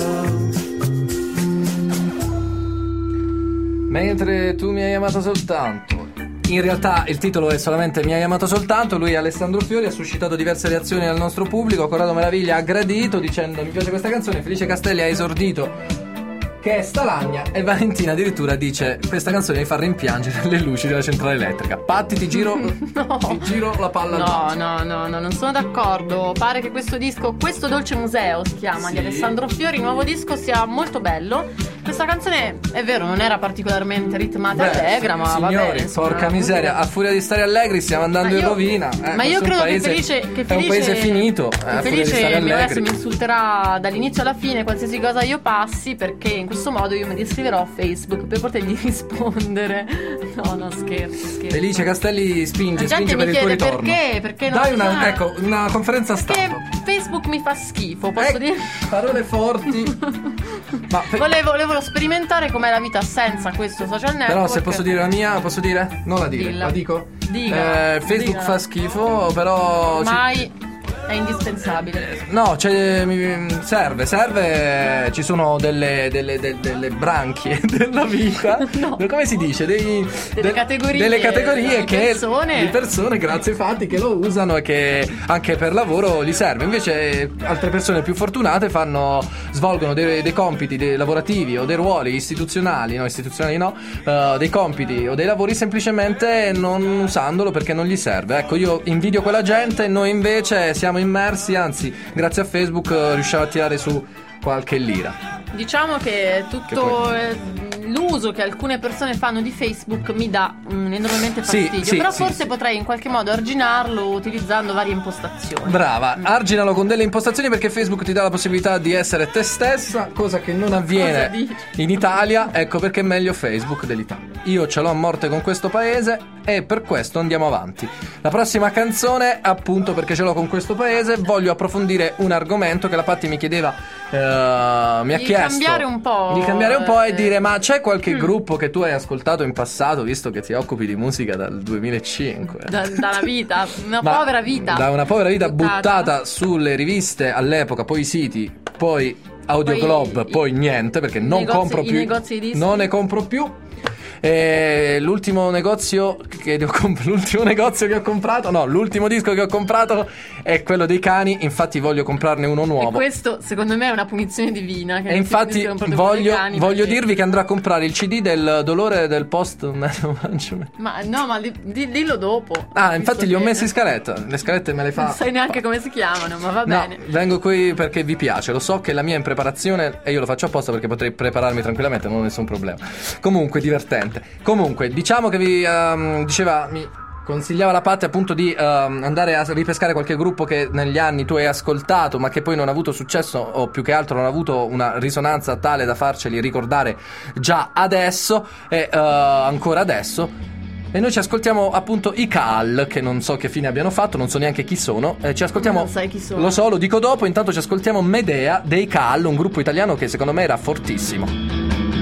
Mentre tu mi hai amato soltanto. In realtà il titolo è solamente Mi hai amato soltanto. Lui, Alessandro Fiori, ha suscitato diverse reazioni dal nostro pubblico. Corrado Meraviglia ha gradito dicendo mi piace questa canzone. Felice Castelli ha esordito che è Stalagna e Valentina addirittura dice questa canzone mi fa rimpiangere le luci della centrale elettrica. Patti, ti giro No. ti giro la palla. No, non sono d'accordo. Pare che questo disco, Questo dolce museo si chiama, Sì. di Alessandro Fiori, il nuovo disco, sia molto bello. Questa canzone, è vero, non era particolarmente ritmata e allegra, ma signori, va bene, insomma. porca miseria, a furia di stare allegri stiamo andando in rovina. Ma io questo è un credo paese, che è un paese finito. Che A furia di stare Felice adesso allegri. mi insulterà dall'inizio alla fine qualsiasi cosa io passi, perché in questo modo io mi iscriverò a Facebook per potergli rispondere. No, scherzo. Felice Castelli spinge La gente per mi il tuo chiede ritorno. perché non Dai si fa? ecco, una conferenza Perché stampa. Facebook mi fa schifo, posso dire? Parole forti. Ma Volevo sperimentare com'è la vita senza questo social network. però se posso dire la mia, posso dire? Non la dire, Dilla. la dico? Dica. Facebook Dica. fa schifo, però Mai è indispensabile. no, serve, ci sono delle branchie della vita. No. Come si dice? Delle categorie delle categorie di di persone, grazie ai fatti, che lo usano e che anche per lavoro gli serve. Invece altre persone più fortunate svolgono dei compiti lavorativi o dei ruoli istituzionali no, dei compiti o dei lavori semplicemente non usandolo perché non gli serve. Ecco, io invidio quella gente, noi invece siamo immersi, anzi grazie a Facebook riusciamo a tirare su qualche lira. Diciamo che tutto l'uso che alcune persone fanno di Facebook mi dà enormemente fastidio. Sì, però sì, forse sì. potrei in qualche modo arginarlo utilizzando varie impostazioni. Brava, arginalo con delle impostazioni perché Facebook ti dà la possibilità di essere te stessa, cosa che non avviene Cosa dici? in Italia. Ecco perché è meglio Facebook dell'Italia. Io ce l'ho a morte con questo paese e per questo andiamo avanti. La prossima canzone, appunto perché ce l'ho con questo paese, voglio approfondire un argomento che la Patti mi chiedeva, mi ha Di chiesto cambiare un po', di cambiare un po' e dire ma c'è qualche gruppo che tu hai ascoltato in passato, visto che ti occupi di musica dal 2005? Dalla vita, una Ma povera vita. da una povera vita buttata sulle riviste all'epoca, poi i siti, poi Audioglobe, poi niente, perché non compro più, negozi di dischi. non ne compro più. L'ultimo negozio che ho comprato, no, l'ultimo disco che ho comprato è quello dei cani. Infatti voglio comprarne uno nuovo. E questo secondo me è una punizione divina. E infatti voglio dirvi che andrò a comprare il CD del dolore del post management. Ma no, ma dillo dopo. Infatti li ho messi in scaletta. Le scalette me le fa. Non sai neanche come si chiamano, ma va bene. Vengo qui perché vi piace. Lo so che la mia è in preparazione e io lo faccio apposta perché potrei prepararmi tranquillamente, non ho nessun problema. Comunque divertente. Comunque, diciamo che mi consigliava la Patti appunto di andare a ripescare qualche gruppo che negli anni tu hai ascoltato ma che poi non ha avuto successo, o più che altro non ha avuto una risonanza tale da farceli ricordare già adesso e ancora adesso. E noi ci ascoltiamo appunto i Cal, che non so che fine abbiano fatto, non so neanche chi sono. Ci ascoltiamo. Non sai chi sono. Lo so, lo dico dopo. Intanto ci ascoltiamo Medea dei Cal, un gruppo italiano che secondo me era fortissimo.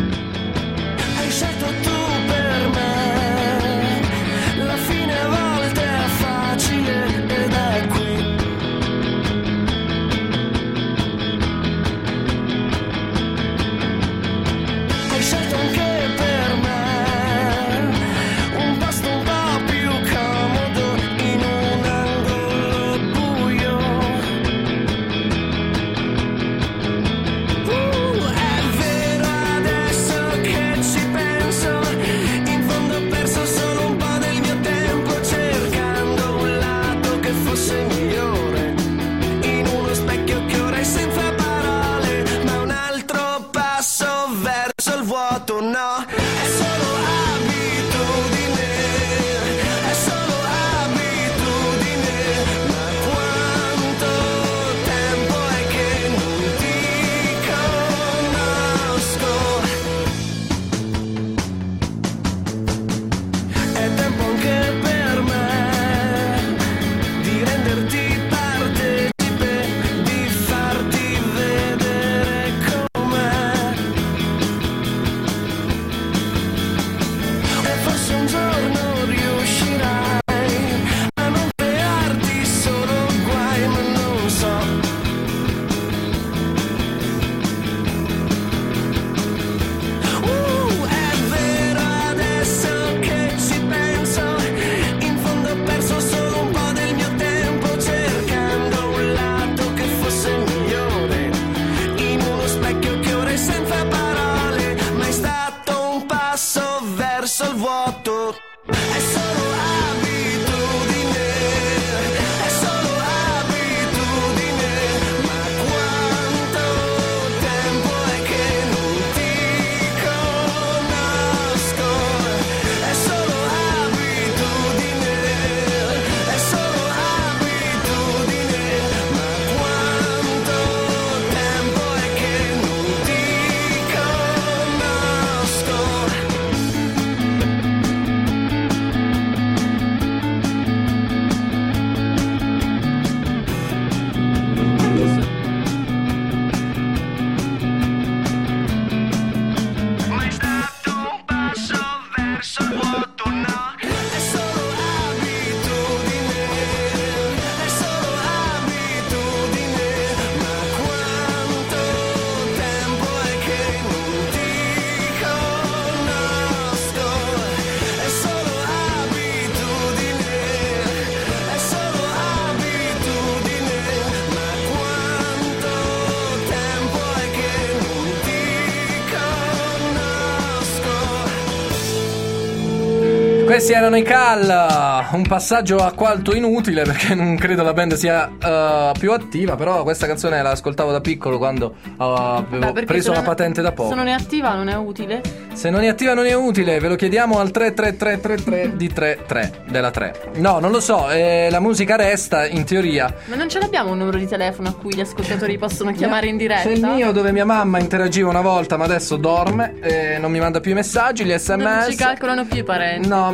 Questi erano i Cal, un passaggio alquanto inutile perché non credo la band sia più attiva, però questa canzone la ascoltavo da piccolo quando avevo preso la patente da poco. Se non è attiva non è utile? Se non è attiva non è utile, ve lo chiediamo al 33333 di 33 della 3. No, non lo so, la musica resta in teoria. Ma non ce l'abbiamo un numero di telefono a cui gli ascoltatori possono chiamare in diretta? C'è il mio dove mia mamma interagiva una volta ma adesso dorme e non mi manda più i messaggi, gli SMS. Non ci calcolano più i parenti. No,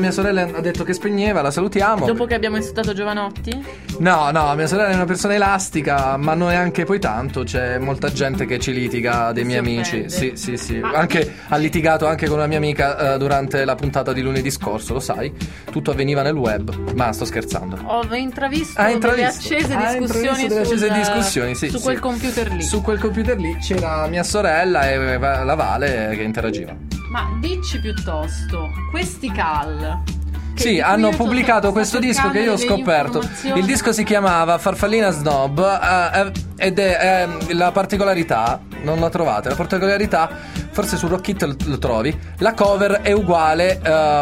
mia sorella ha detto che spegneva, la salutiamo. Dopo che abbiamo insultato Giovanotti? No, mia sorella è una persona elastica, ma non è anche poi tanto. C'è molta gente che ci litiga, dei miei amici. Sì. Anche ha litigato anche con una mia amica durante la puntata di lunedì scorso, lo sai? Tutto avveniva nel web. Ma sto scherzando. Ho intravisto delle accese discussioni sì, su quel computer lì. Su quel computer lì c'era mia sorella e la Vale che interagiva. Ma dici piuttosto, questi Cal sì, hanno pubblicato questo disco che io ho scoperto. Il disco si chiamava Farfallina Snob ed è la particolarità, non la trovate, la particolarità, forse su Rock It lo trovi, la cover è uguale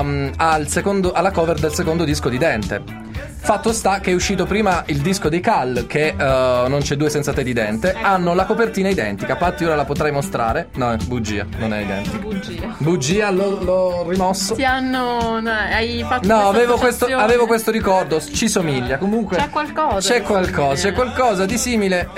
alla cover del secondo disco di Dente. Fatto sta che è uscito prima il disco dei Cal, che non c'è due senza te di Dente, hanno la copertina identica. Patti, ora la potrai mostrare. No, è bugia, non è identica. Bugia, l'ho rimosso. Hai fatto no, avevo questo ricordo, ci somiglia. Comunque c'è qualcosa di simile.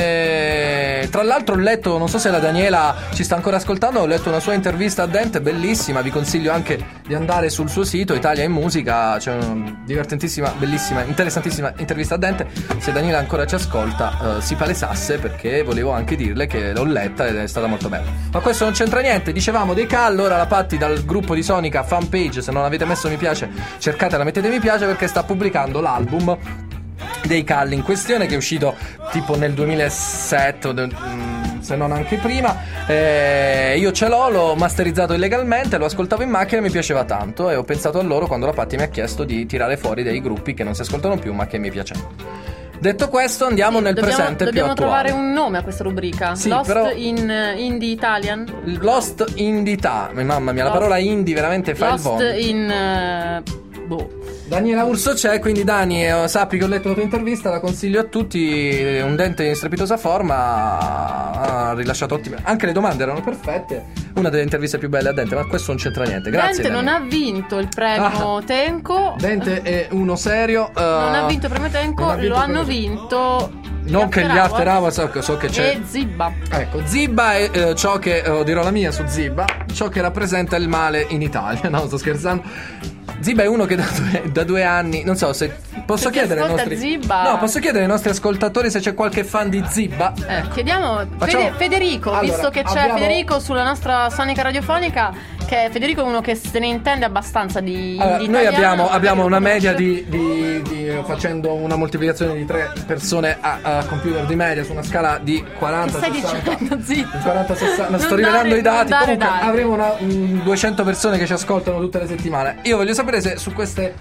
Tra l'altro ho letto, non so se la Daniela ci sta ancora ascoltando, ho letto una sua intervista a Dente, bellissima. Vi consiglio anche di andare sul suo sito Italia in Musica, c'è una divertentissima, bellissima, interessantissima intervista a Dente. Se Daniela ancora ci ascolta, si palesasse, perché volevo anche dirle che l'ho letta ed è stata molto bella. Ma questo non c'entra niente. Dicevamo dei Cal. Ora la Patti dal gruppo di Sonica fanpage, se non avete messo mi piace, cercatela, mettete mi piace, perché sta pubblicando l'album dei Cal in questione, che è uscito tipo nel 2007 se non anche prima. Io ce l'ho masterizzato illegalmente, lo ascoltavo in macchina e mi piaceva tanto, e ho pensato a loro quando la Patti mi ha chiesto di tirare fuori dei gruppi che non si ascoltano più ma che mi piacevano. Detto questo, andiamo nel presente più attuale. Dobbiamo trovare un nome a questa rubrica. Sì, Lost però in Indie Italian. Lost Indie mamma mia, la parola indie veramente fa il vomito. Lost in Daniela Urso c'è, quindi Dani, sappi che ho letto la tua intervista, la consiglio a tutti. Un Dente in strepitosa forma, ha rilasciato ottime. Anche le domande erano perfette. Una delle interviste più belle a Dente, ma questo non c'entra niente. Grazie. Dente Dani. non ha vinto il premio Tenco. Dente è uno serio. Non ha vinto il premio Tenco, lo hanno vinto. Non che gli After Hours, so che c'è. E Zibba. Ecco, Zibba è ciò che dirò la mia su Zibba, ciò che rappresenta il male in Italia. No, sto scherzando. Zibba è uno che da 2 anni, non so se posso chiedere ai nostri Zibba. No, posso chiedere ai nostri ascoltatori se c'è qualche fan di Zibba. Chiediamo Federico, allora, visto che c'è Federico sulla nostra sonica radiofonica, che Federico è uno che se ne intende abbastanza di noi abbiamo una media di facendo una moltiplicazione di 3 persone a computer di media su una scala di 40 che 60 dicendo, zitto. 40 60, sto rivelando i dati. Comunque avremo 200 persone che ci ascoltano tutte le settimane. Io voglio sapere se su queste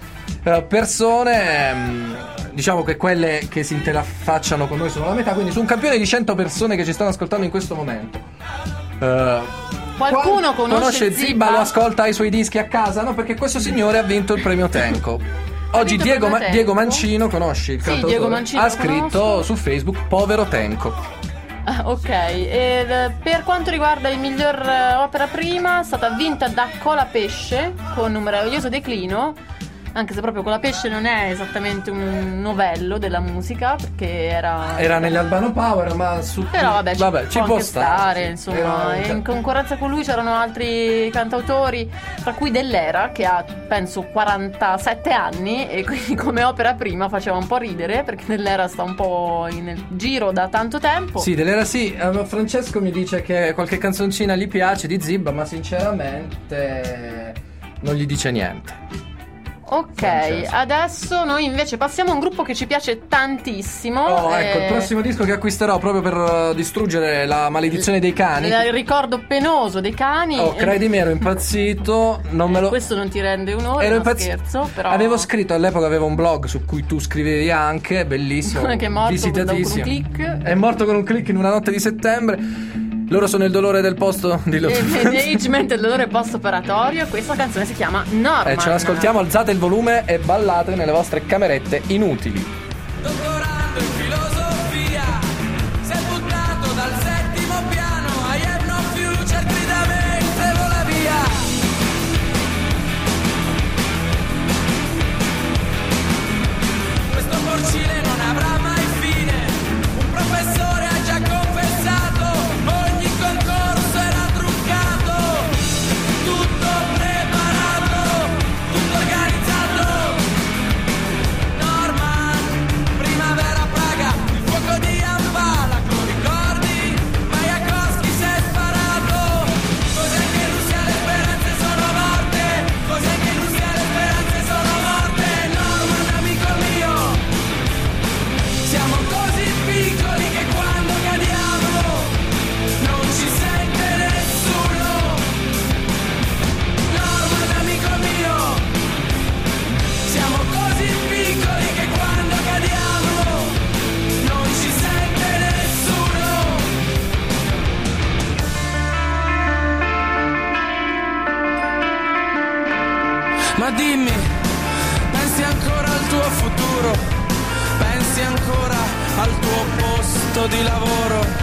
persone, diciamo che quelle che si interfacciano con noi sono la metà, quindi su un campione di 100 persone che ci stanno ascoltando in questo momento, qualcuno conosce Zibba? Lo ascolta ai suoi dischi a casa? No, perché questo signore ha vinto il premio Tenco. Oggi Diego Mancino, conosci il cantautore? Diego Mancino ha scritto su Facebook povero Tenco. Ok, per quanto riguarda il miglior opera prima, è stata vinta da Colapesce con un meraviglioso declino, anche se proprio Colapesce non è esattamente un novello della musica, perché era negli Albano Power, ma però vabbè ci può stare, insomma. In concorrenza con lui c'erano altri cantautori, tra cui Dell'Era, che ha penso 47 anni, e quindi come opera prima faceva un po' ridere, perché Dell'Era sta un po' nel giro da tanto tempo. Sì, Dell'Era sì. Francesco mi dice che qualche canzoncina gli piace di Zibba, ma sinceramente non gli dice niente. Ok, Francesco. Adesso noi invece passiamo a un gruppo che ci piace tantissimo. Ecco, il prossimo disco che acquisterò proprio per distruggere la maledizione dei cani. Il ricordo penoso dei cani. Credimi, ero impazzito. Questo non ti rende onore, ero scherzo, però. Avevo scritto, all'epoca avevo un blog su cui tu scrivevi anche, bellissimo, che è morto visitatissimo. con un click. È morto con un click in una notte di settembre. Loro sono il dolore del posto di management, il dolore post operatorio. Questa canzone si chiama Norman. Ce l'ascoltiamo, alzate il volume e ballate nelle vostre camerette inutili. Dottorando in filosofia, sei buttato dal 7° piano, I have no future, gridamente vola via. Questo porcile non avrà mai fine, un professore ha già confessato. Concorso era truccato, tutto preparato, tutto organizzato. Ma dimmi, pensi ancora al tuo futuro? Pensi ancora al tuo posto di lavoro?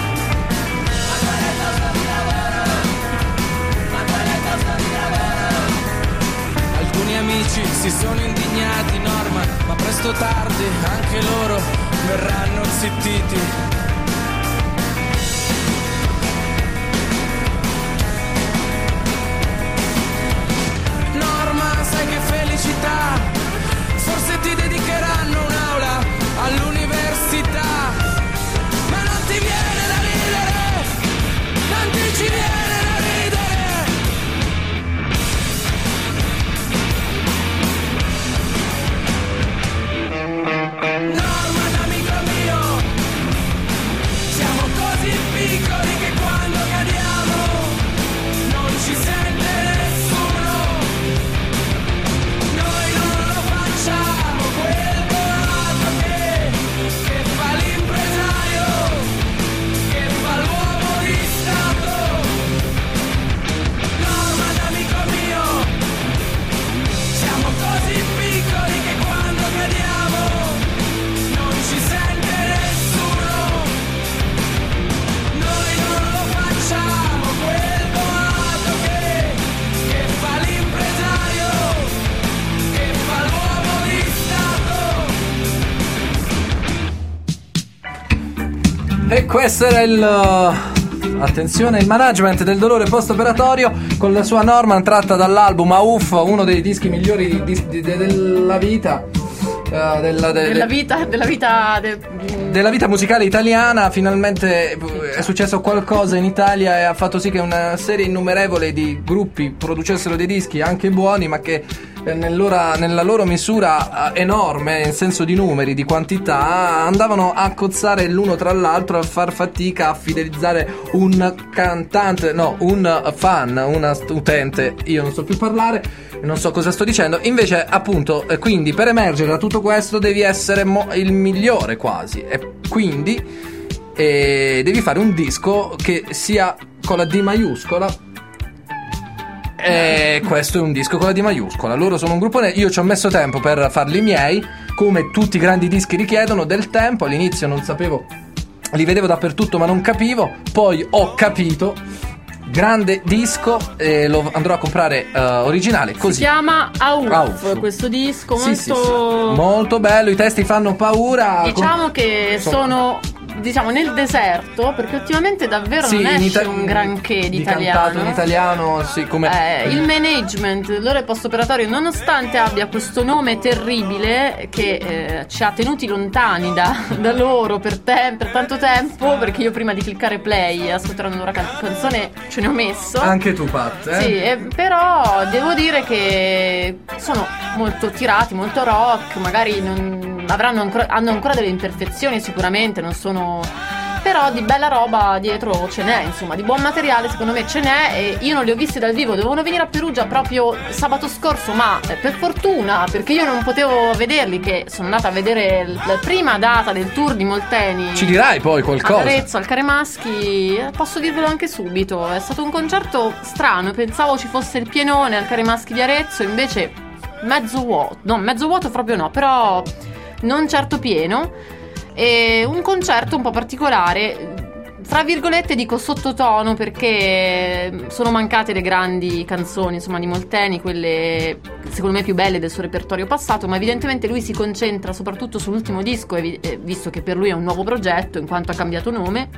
Alcuni amici si sono indignati, Norman, ma presto o tardi anche loro verranno zittiti. Norman, sai che felicità, forse ti dedicheranno un'aula all'università, ma non ti viene da ridere, non ti ci viene da ridere. Norman, amico mio, siamo così piccoli che quando cadiamo non ci sente nessuno. Noi non lo facciamo quel boato che fa l'impresario, che fa l'uomo di Stato. Norman, amico mio, siamo così piccoli che quando cadiamo non ci sente nessuno. Noi non lo facciamo quel boato che fa l'impresario, che fa l'uomo di Stato. E questo era attenzione, il management del dolore post-operatorio con la sua Norman, tratta dall'album Auff, uno dei dischi migliori della vita. Della vita musicale italiana. Finalmente è successo qualcosa in Italia e ha fatto sì che una serie innumerevole di gruppi producessero dei dischi anche buoni, ma che nella loro misura enorme in senso di numeri, di quantità, andavano a cozzare l'uno tra l'altro, a far fatica a fidelizzare un cantante, no, un fan, un utente. Io non so più parlare, non so cosa sto dicendo. Invece, appunto, quindi per emergere da tutto questo devi essere il migliore quasi, e quindi devi fare un disco che sia con la D maiuscola. E questo è un disco con la D maiuscola. Loro sono un gruppo, io ci ho messo tempo per farli miei, come tutti i grandi dischi richiedono del tempo. All'inizio non sapevo, li vedevo dappertutto ma non capivo, poi ho capito. Grande disco, lo andrò a comprare originale, così. Si chiama Auff, Auff. questo disco Sì, molto... molto bello, i testi fanno paura. Diciamo che sono nel deserto, perché ultimamente davvero non esce un granché di italiano. Cantato in italiano, sì, come il management dell'ore post-operatorio, nonostante abbia questo nome terribile che ci ha tenuti lontani da loro per tanto tempo, perché io prima di cliccare play e ascoltare una loro canzone ce ne ho messo. Anche tu, Pat, Sì, però devo dire che sono molto tirati, molto rock, magari hanno ancora delle imperfezioni sicuramente, non sono, però di bella roba dietro ce n'è, insomma, di buon materiale secondo me ce n'è, e io non li ho visti dal vivo, dovevano venire a Perugia proprio sabato scorso, ma per fortuna, perché io non potevo vederli, che sono andata a vedere la prima data del tour di Molteni. Ci dirai poi qualcosa. Ad Arezzo, al Caremaschi, posso dirvelo anche subito, è stato un concerto strano, pensavo ci fosse il pienone al Caremaschi di Arezzo, invece mezzo vuoto proprio no, però non certo pieno, e un concerto un po' particolare, fra virgolette dico sottotono, perché sono mancate le grandi canzoni, insomma, di Molteni, quelle secondo me più belle del suo repertorio passato, ma evidentemente lui si concentra soprattutto sull'ultimo disco, visto che per lui è un nuovo progetto in quanto ha cambiato nome,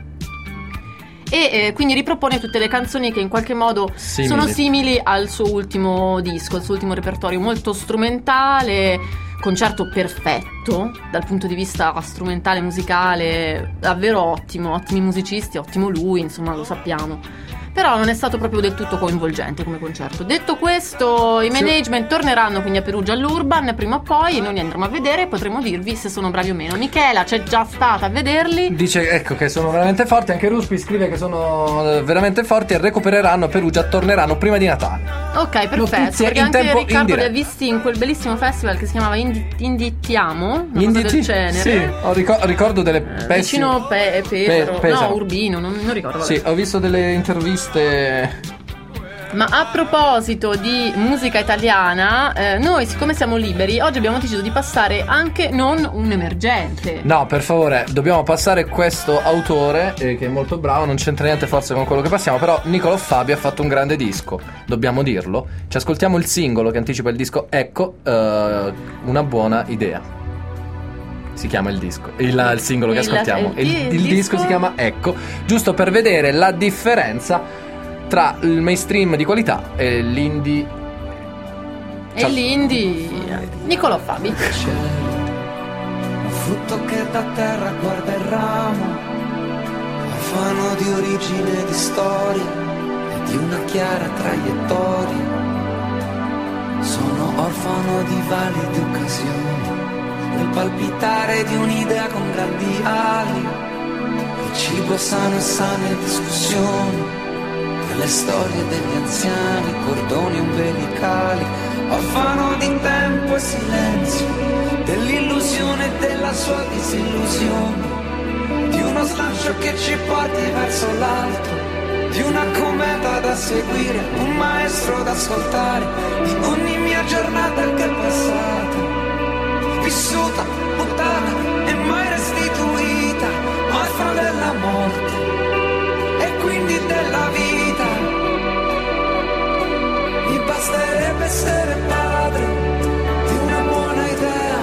e quindi ripropone tutte le canzoni che in qualche modo sono simili al suo ultimo disco, al suo ultimo repertorio, molto strumentale, concerto perfetto dal punto di vista strumentale, musicale, davvero ottimo, ottimi musicisti, ottimo lui, insomma, lo sappiamo. Però non è stato proprio del tutto coinvolgente come concerto. Detto questo, i management torneranno quindi a Perugia all'Urban prima o poi, e noi li andremo a vedere e potremo dirvi se sono bravi o meno. Michela c'è già stata a vederli, dice ecco che sono veramente forti, anche Ruspi scrive che sono veramente forti e recupereranno a Perugia, torneranno prima di Natale. Ok, perfetto, perché anche Riccardo li ha visti in quel bellissimo festival che si chiamava Indittiamo, una cosa del genere. Sì, ricordo delle pessime vicino Pesaro, no, Urbino, non ricordo. Vabbè. Sì, ho visto delle interviste Ma a proposito di musica italiana, noi siccome siamo liberi, oggi abbiamo deciso di passare anche non un emergente. No, per favore, dobbiamo passare questo autore che è molto bravo, non c'entra niente forse con quello che passiamo, però Nicolò Fabi ha fatto un grande disco, dobbiamo dirlo. Ci ascoltiamo il singolo che anticipa il disco, ecco, Una buona idea. Si chiama il disco, il singolo che ascoltiamo. Il disco si chiama Ecco, giusto per vedere la differenza tra il mainstream di qualità e l'indie. E l'indie Nicolò Fabi. Un frutto che da terra guarda il ramo, orfano di origine, di storia e di una chiara traiettoria. Sono orfano di valide occasioni, del palpitare di un'idea con grandi ali, il cibo sano e sane discussioni, le storie degli anziani, cordoni umbilicali, orfano di tempo e silenzio, dell'illusione e della sua disillusione, di uno slancio che ci porti verso l'alto, di una cometa da seguire, un maestro da ascoltare, di ogni mia giornata che è passata, vissuta, buttata e mai restituita, orfano della morte e quindi della vita. Mi basterebbe essere padre di una buona idea.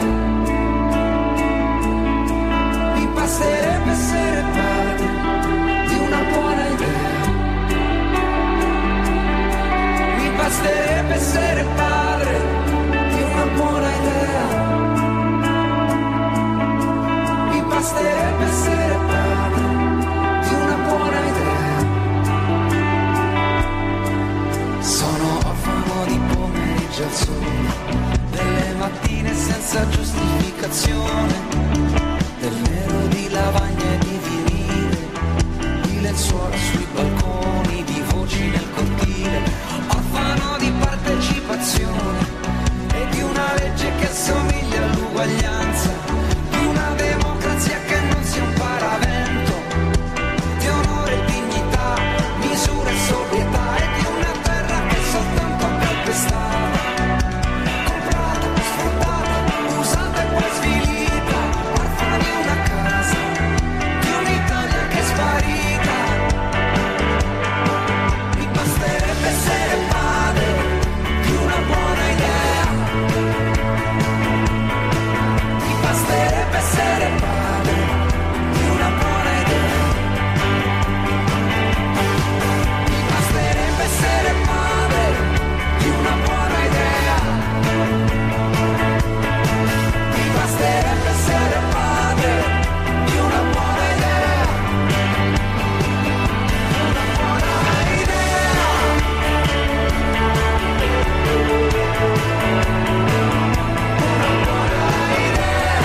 Mi basterebbe essere padre di una buona idea. Mi basterebbe essere padre di una buona idea. Mi basterebbe essere padre di una buona idea. Sono orfano di pomeriggi al sole, delle mattine senza giustificazione, del nero di lavagna e di vinile, di lenzuola sui balconi, di voci nel cortile, orfano di partecipazione e di una legge che assomiglia all'uguaglianza, di una democrazia che non sia un paravento, di onore e dignità, misura e sobrietà, e di una terra che soltanto calpestata, comprata, sfruttata, usata e poi svilita, orfana di una casa, di un'Italia che è sparita. Mi basterebbe essere padre di una buona idea. Mi basterebbe essere padre di una buona idea. Mi basterebbe essere padre di una buona idea. Mi basterebbe essere padre di una buona idea. Una buona idea. Una buona idea.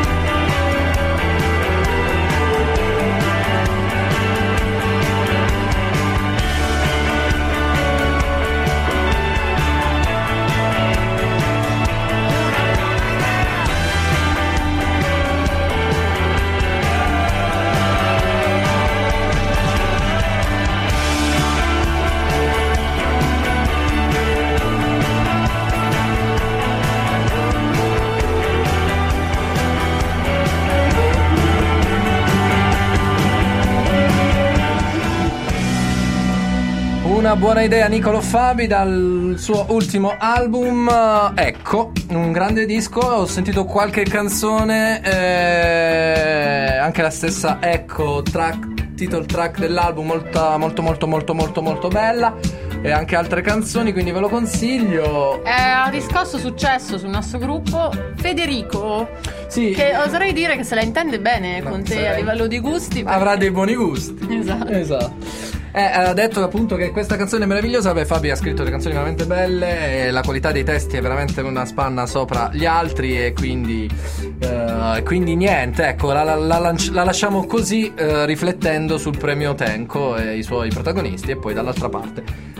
Una buona idea, Nicolò Fabi, dal suo ultimo album, ecco, un grande disco. Ho sentito qualche canzone, anche la stessa, ecco, title track dell'album, molto bella, e anche altre canzoni, quindi ve lo consiglio. Ha riscosso successo sul nostro gruppo Federico, Sì, che oserei dire che se la intende bene con te a livello di gusti, avrà dei buoni gusti. Esatto. Ha detto appunto che questa canzone è meravigliosa. Beh, Fabi ha scritto delle canzoni veramente belle, e la qualità dei testi è veramente una spanna sopra gli altri, e quindi niente, ecco, la lasciamo così, riflettendo sul premio Tenco e i suoi protagonisti, e poi dall'altra parte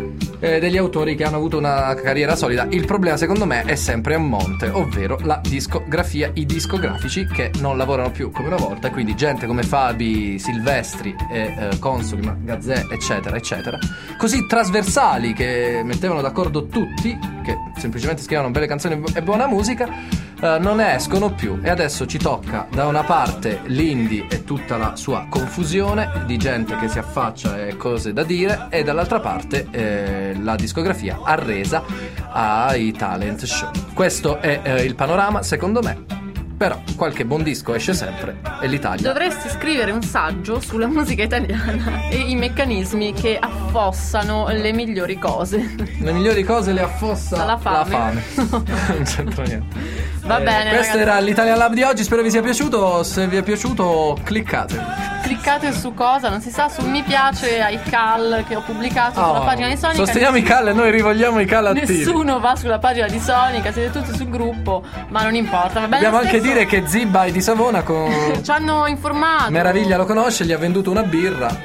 degli autori che hanno avuto una carriera solida. Il problema secondo me è sempre a monte, ovvero la discografia, i discografici che non lavorano più come una volta, quindi gente come Fabi Silvestri e Consoli, Gazzè, eccetera eccetera, così trasversali che mettevano d'accordo tutti, che semplicemente scrivono belle canzoni e buona musica, non ne escono più. E adesso ci tocca da una parte l'indie e tutta la sua confusione di gente che si affaccia e cose da dire, e dall'altra parte la discografia arresa ai talent show. Questo è il panorama secondo me. Però qualche buon disco esce sempre e l'Italia. Dovresti scrivere un saggio sulla musica italiana e i meccanismi che affossano le migliori cose. Le migliori cose le affossa la fame. Non c'entra niente. Va bene, questo ragazzi. era l'Italia Lab di oggi, spero vi sia piaciuto. Se vi è piaciuto cliccate. Cliccate su cosa? Non si sa, su mi piace ai call che ho pubblicato sulla pagina di Sonica. Sosteniamo i call e noi rivogliamo i call attivi. Nessuno va sulla pagina di Sonica, siete tutti sul gruppo, ma non importa. Va bene. Dobbiamo anche dire che Ziba è di Savona ci hanno informato. Meraviglia lo conosce, gli ha venduto una birra.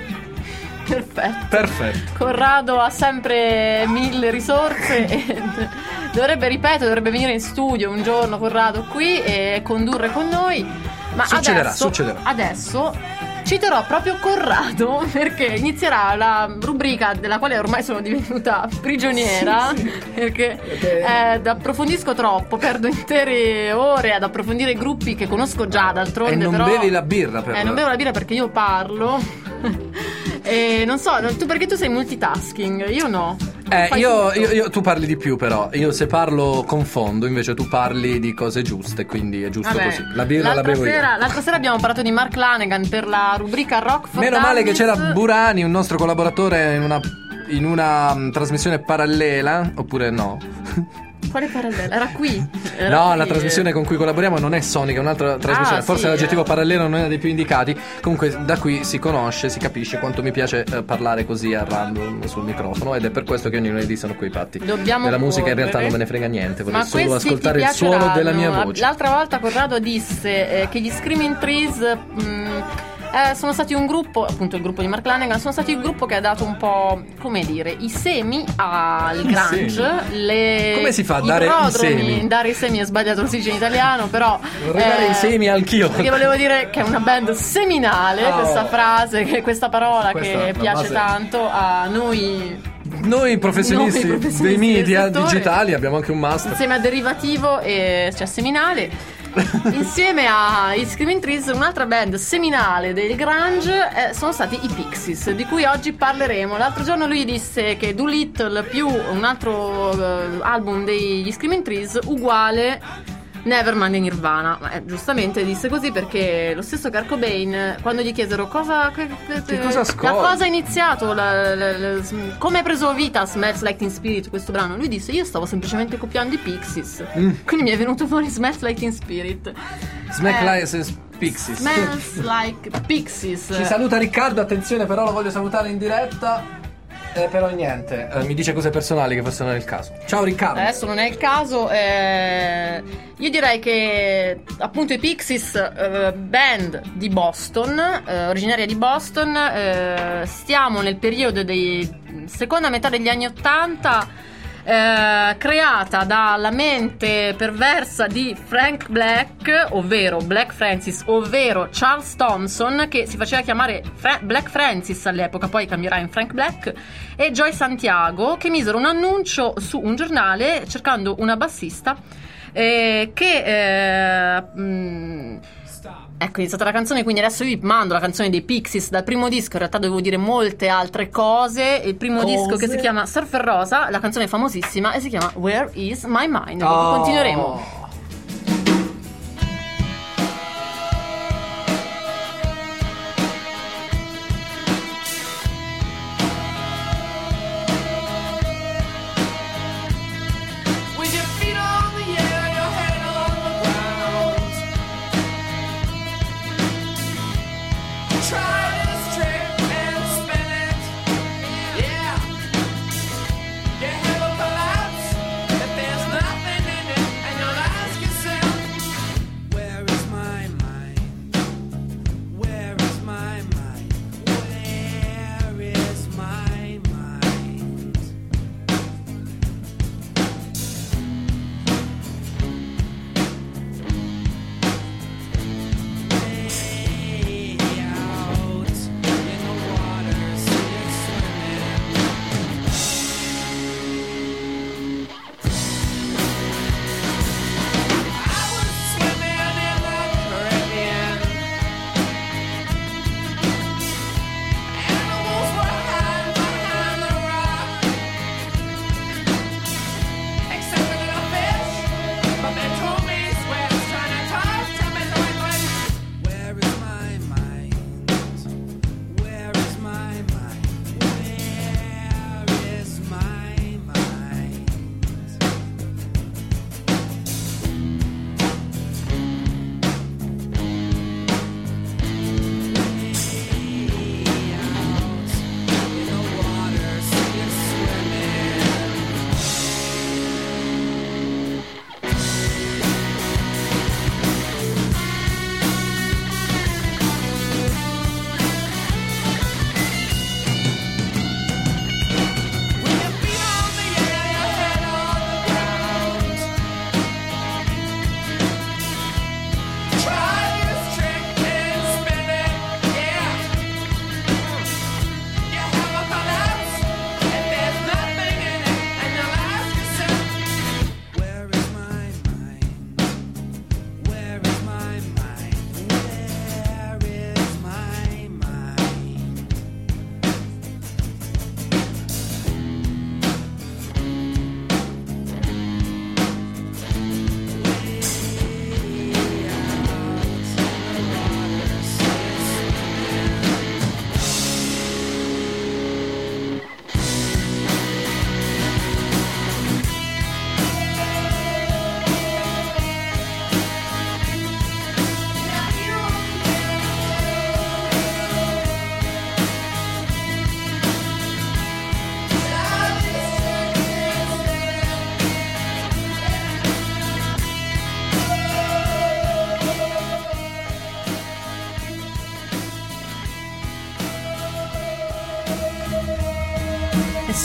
Perfetto. Corrado ha sempre 1000 risorse e dovrebbe venire in studio un giorno Corrado qui e condurre con noi. Ma succederà. Adesso citerò proprio Corrado perché inizierà la rubrica della quale ormai sono divenuta prigioniera. Sì. Perché approfondisco troppo, perdo intere ore ad approfondire gruppi che conosco già d'altronde. E non però bevi la birra non bevo la birra perché io parlo. E non so, tu perché tu sei multitasking, io no. Io tu parli di più, però io se parlo confondo, invece tu parli di cose giuste, quindi è giusto così. La birra la bevo io. L'altra sera abbiamo parlato di Mark Lanegan per la rubrica Rock for Meno male che Dummies. c'era Burani, un nostro collaboratore, in una trasmissione parallela, oppure no? Quale parallela? Era qui. La trasmissione con cui collaboriamo non è Sonica, è un'altra trasmissione. Forse sì, l'aggettivo parallelo non è uno dei più indicati. Comunque da qui si conosce, si capisce quanto mi piace parlare così a random sul microfono, ed è per questo che ogni lunedì sono quei patti. Della musica in realtà non me ne frega niente, vorrei solo ascoltare il suono della mia voce. L'altra volta Corrado disse che gli Screaming Trees sono stati un gruppo, appunto il gruppo di Mark Lanegan, sono stati il gruppo che ha dato un po', come dire, i semi al grunge. Come si fa a dare i semi? Dare i semi è sbagliato, lo si dice in italiano, però vorrei dare i semi al chio. Perché volevo dire che è una band seminale, questa frase, questa parola che piace tanto a noi professionisti dei media digitali. Abbiamo anche un master insieme a derivativo e seminale. Insieme ai Screaming Trees, un'altra band seminale del grunge sono stati i Pixies, di cui oggi parleremo. L'altro giorno lui disse che Doolittle più un altro album degli Screaming Trees uguale Nevermind di Nirvana. Giustamente disse così perché lo stesso Kurt Cobain, quando gli chiesero che cosa ascolti, da cosa è iniziato, come ha preso vita Smells Like Teen Spirit, questo brano, lui disse: io stavo semplicemente copiando i Pixies, quindi mi è venuto fuori Smells Like Teen Spirit. Smells Pixies. Smells Like Pixies. Ci saluta Riccardo, attenzione, però lo voglio salutare in diretta. Però niente, mi dice cose personali che forse non è il caso. Ciao Riccardo. Adesso non è il caso. Io direi che appunto i Pixies, band di Boston, originaria di Boston, stiamo nel periodo dei seconda metà degli anni '80. Creata dalla mente perversa di Frank Black, ovvero Black Francis, ovvero Charles Thompson, che si faceva chiamare Black Francis all'epoca, poi cambierà in Frank Black, e Joy Santiago, che misero un annuncio su un giornale cercando una bassista ecco, è iniziata la canzone, quindi adesso vi mando la canzone dei Pixies dal primo disco. In realtà dovevo dire molte altre cose. Il primo disco, che si chiama Surfer Rosa, la canzone è famosissima e si chiama Where Is My Mind. Continueremo. Your head will collapse if there's nothing in it, and your life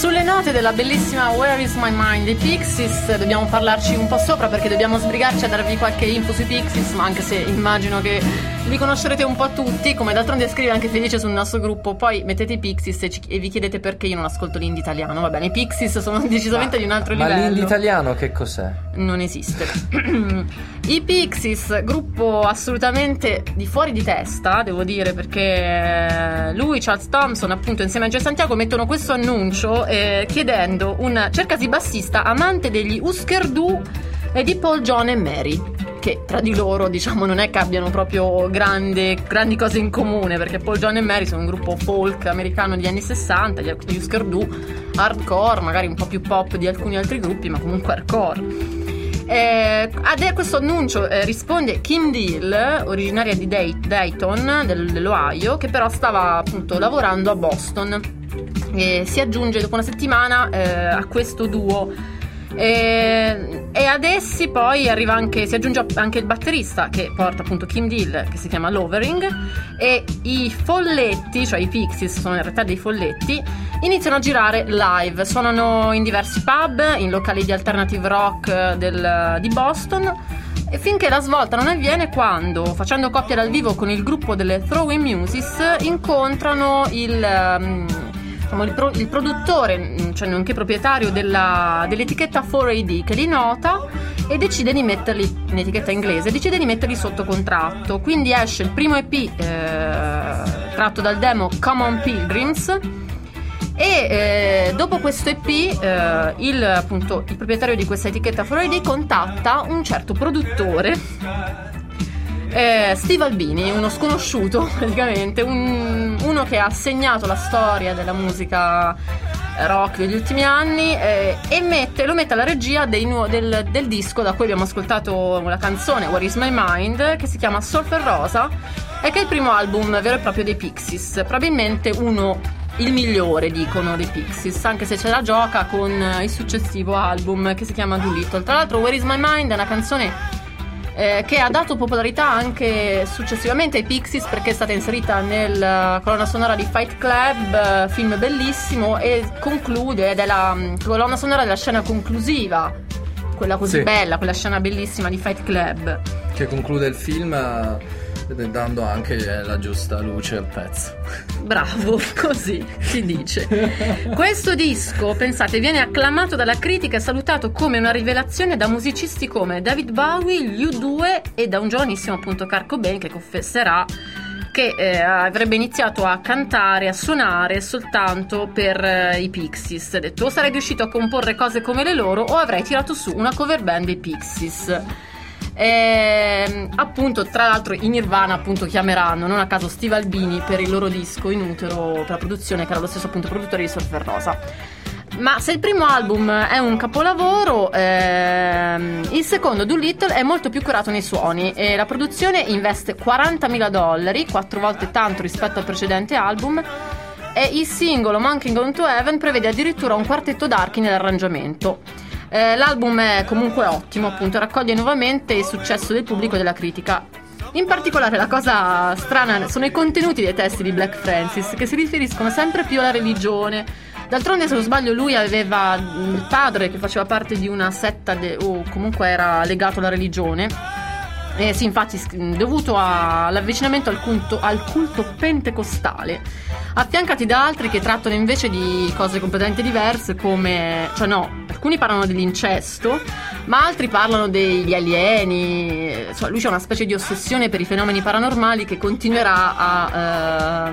Sulle note della bellissima Where Is My Mind dei Pixies dobbiamo parlarci un po' sopra, perché dobbiamo sbrigarci a darvi qualche info sui Pixies, ma anche se immagino che li conoscerete un po' tutti, come d'altronde scrive anche Felice sul nostro gruppo. Poi mettete i Pixies e vi chiedete perché io non ascolto l'indie italiano. Va bene, i Pixies sono decisamente di un altro livello. Ma l'indie italiano che cos'è? Non esiste. I Pixies, gruppo assolutamente di fuori di testa, devo dire, perché lui, Charles Thompson, appunto insieme a Joe Santiago, mettono questo annuncio chiedendo un cercasi bassista amante degli Husker Du e di Paul, John e Mary, che tra di loro, diciamo, non è che abbiano proprio grandi cose in comune, perché Paul, John e Mary sono un gruppo folk americano degli anni 60, gli Husker Du hardcore, magari un po' più pop di alcuni altri gruppi, ma comunque hardcore. A questo annuncio risponde Kim Deal, originaria di Dayton, dell'Ohio, che però stava appunto lavorando a Boston, e si aggiunge dopo una settimana a questo duo. E ad essi poi si aggiunge anche il batterista, che porta appunto Kim Deal, che si chiama Lovering, e i folletti, cioè i Pixies sono in realtà dei folletti, iniziano a girare live, suonano in diversi pub, in locali di alternative rock di Boston, e finché la svolta non avviene quando, facendo coppia dal vivo con il gruppo delle Throwing Muses, incontrano il produttore, cioè nonché proprietario dell'etichetta 4AD, che li nota e decide di metterli, in etichetta inglese, decide di metterli sotto contratto. Quindi esce il primo EP tratto dal demo Come On Pilgrims, e dopo questo EP il proprietario di questa etichetta 4AD contatta un certo produttore, Steve Albini, uno sconosciuto praticamente, uno che ha segnato la storia della musica rock degli ultimi anni, e lo mette alla regia del disco da cui abbiamo ascoltato la canzone Where Is My Mind, che si chiama Surfer Rosa, e che è il primo album vero e proprio dei Pixies, probabilmente il migliore, dicono, dei Pixies, anche se ce la gioca con il successivo album che si chiama Doolittle. Tra l'altro Where Is My Mind è una canzone che ha dato popolarità anche successivamente ai Pixies, perché è stata inserita nella colonna sonora di Fight Club, film bellissimo, e conclude, ed è la colonna sonora della scena conclusiva, quella così bella, quella scena bellissima di Fight Club, che conclude il film dando anche la giusta luce al pezzo. Bravo, così si dice. Questo disco, pensate, viene acclamato dalla critica e salutato come una rivelazione da musicisti come David Bowie, gli U2 e da un giovanissimo appunto Kurt Cobain, che confesserà che avrebbe iniziato a cantare, a suonare soltanto per i Pixies. Ha detto: o sarei riuscito a comporre cose come le loro, o avrei tirato su una cover band dei Pixies. Appunto, tra l'altro i Nirvana appunto chiameranno non a caso Steve Albini per il loro disco In Utero, per la produzione, che era lo stesso appunto produttore di Surfer Rosa. Ma se il primo album è un capolavoro, il secondo, Doolittle, è molto più curato nei suoni, e la produzione investe $40.000, 4 volte tanto rispetto al precedente album, e il singolo Monkey Gone to Heaven prevede addirittura un quartetto d'archi nell'arrangiamento. L'album è comunque ottimo, appunto, raccoglie nuovamente il successo del pubblico e della critica. In particolare la cosa strana sono i contenuti dei testi di Black Francis, che si riferiscono sempre più alla religione. D'altronde, se non sbaglio, lui aveva il padre che faceva parte di una setta o comunque era legato alla religione. Sì, infatti, dovuto all'avvicinamento al culto pentecostale, affiancati da altri che trattano invece di cose completamente diverse, come, cioè no, alcuni parlano dell'incesto, ma altri parlano degli alieni. Cioè, lui c'ha una specie di ossessione per i fenomeni paranormali che continuerà a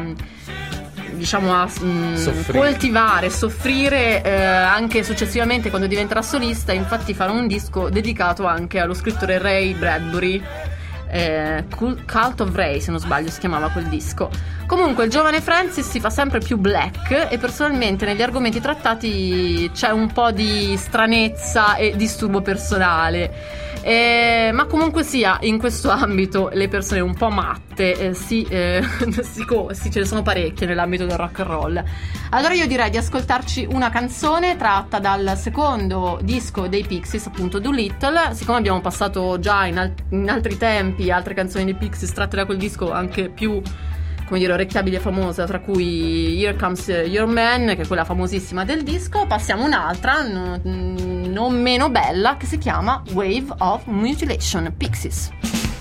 coltivare, soffrire anche successivamente quando diventerà solista. Infatti farà un disco dedicato anche allo scrittore Ray Bradbury, Cult of Ray, se non sbaglio si chiamava quel disco. Comunque il giovane Francis si fa sempre più black, e personalmente negli argomenti trattati c'è un po' di stranezza e disturbo personale. Ma comunque sia, in questo ambito le persone un po' matte ce ne sono parecchie nell'ambito del rock and roll. Allora io direi di ascoltarci una canzone tratta dal secondo disco dei Pixies, appunto Doolittle. Siccome abbiamo passato già in altri tempi altre canzoni dei Pixies tratte da quel disco anche più come dire, orecchiabile e famosa, tra cui Here Comes Your Man, che è quella famosissima del disco. Passiamo un'altra non meno bella, che si chiama Wave of Mutilation, Pixies.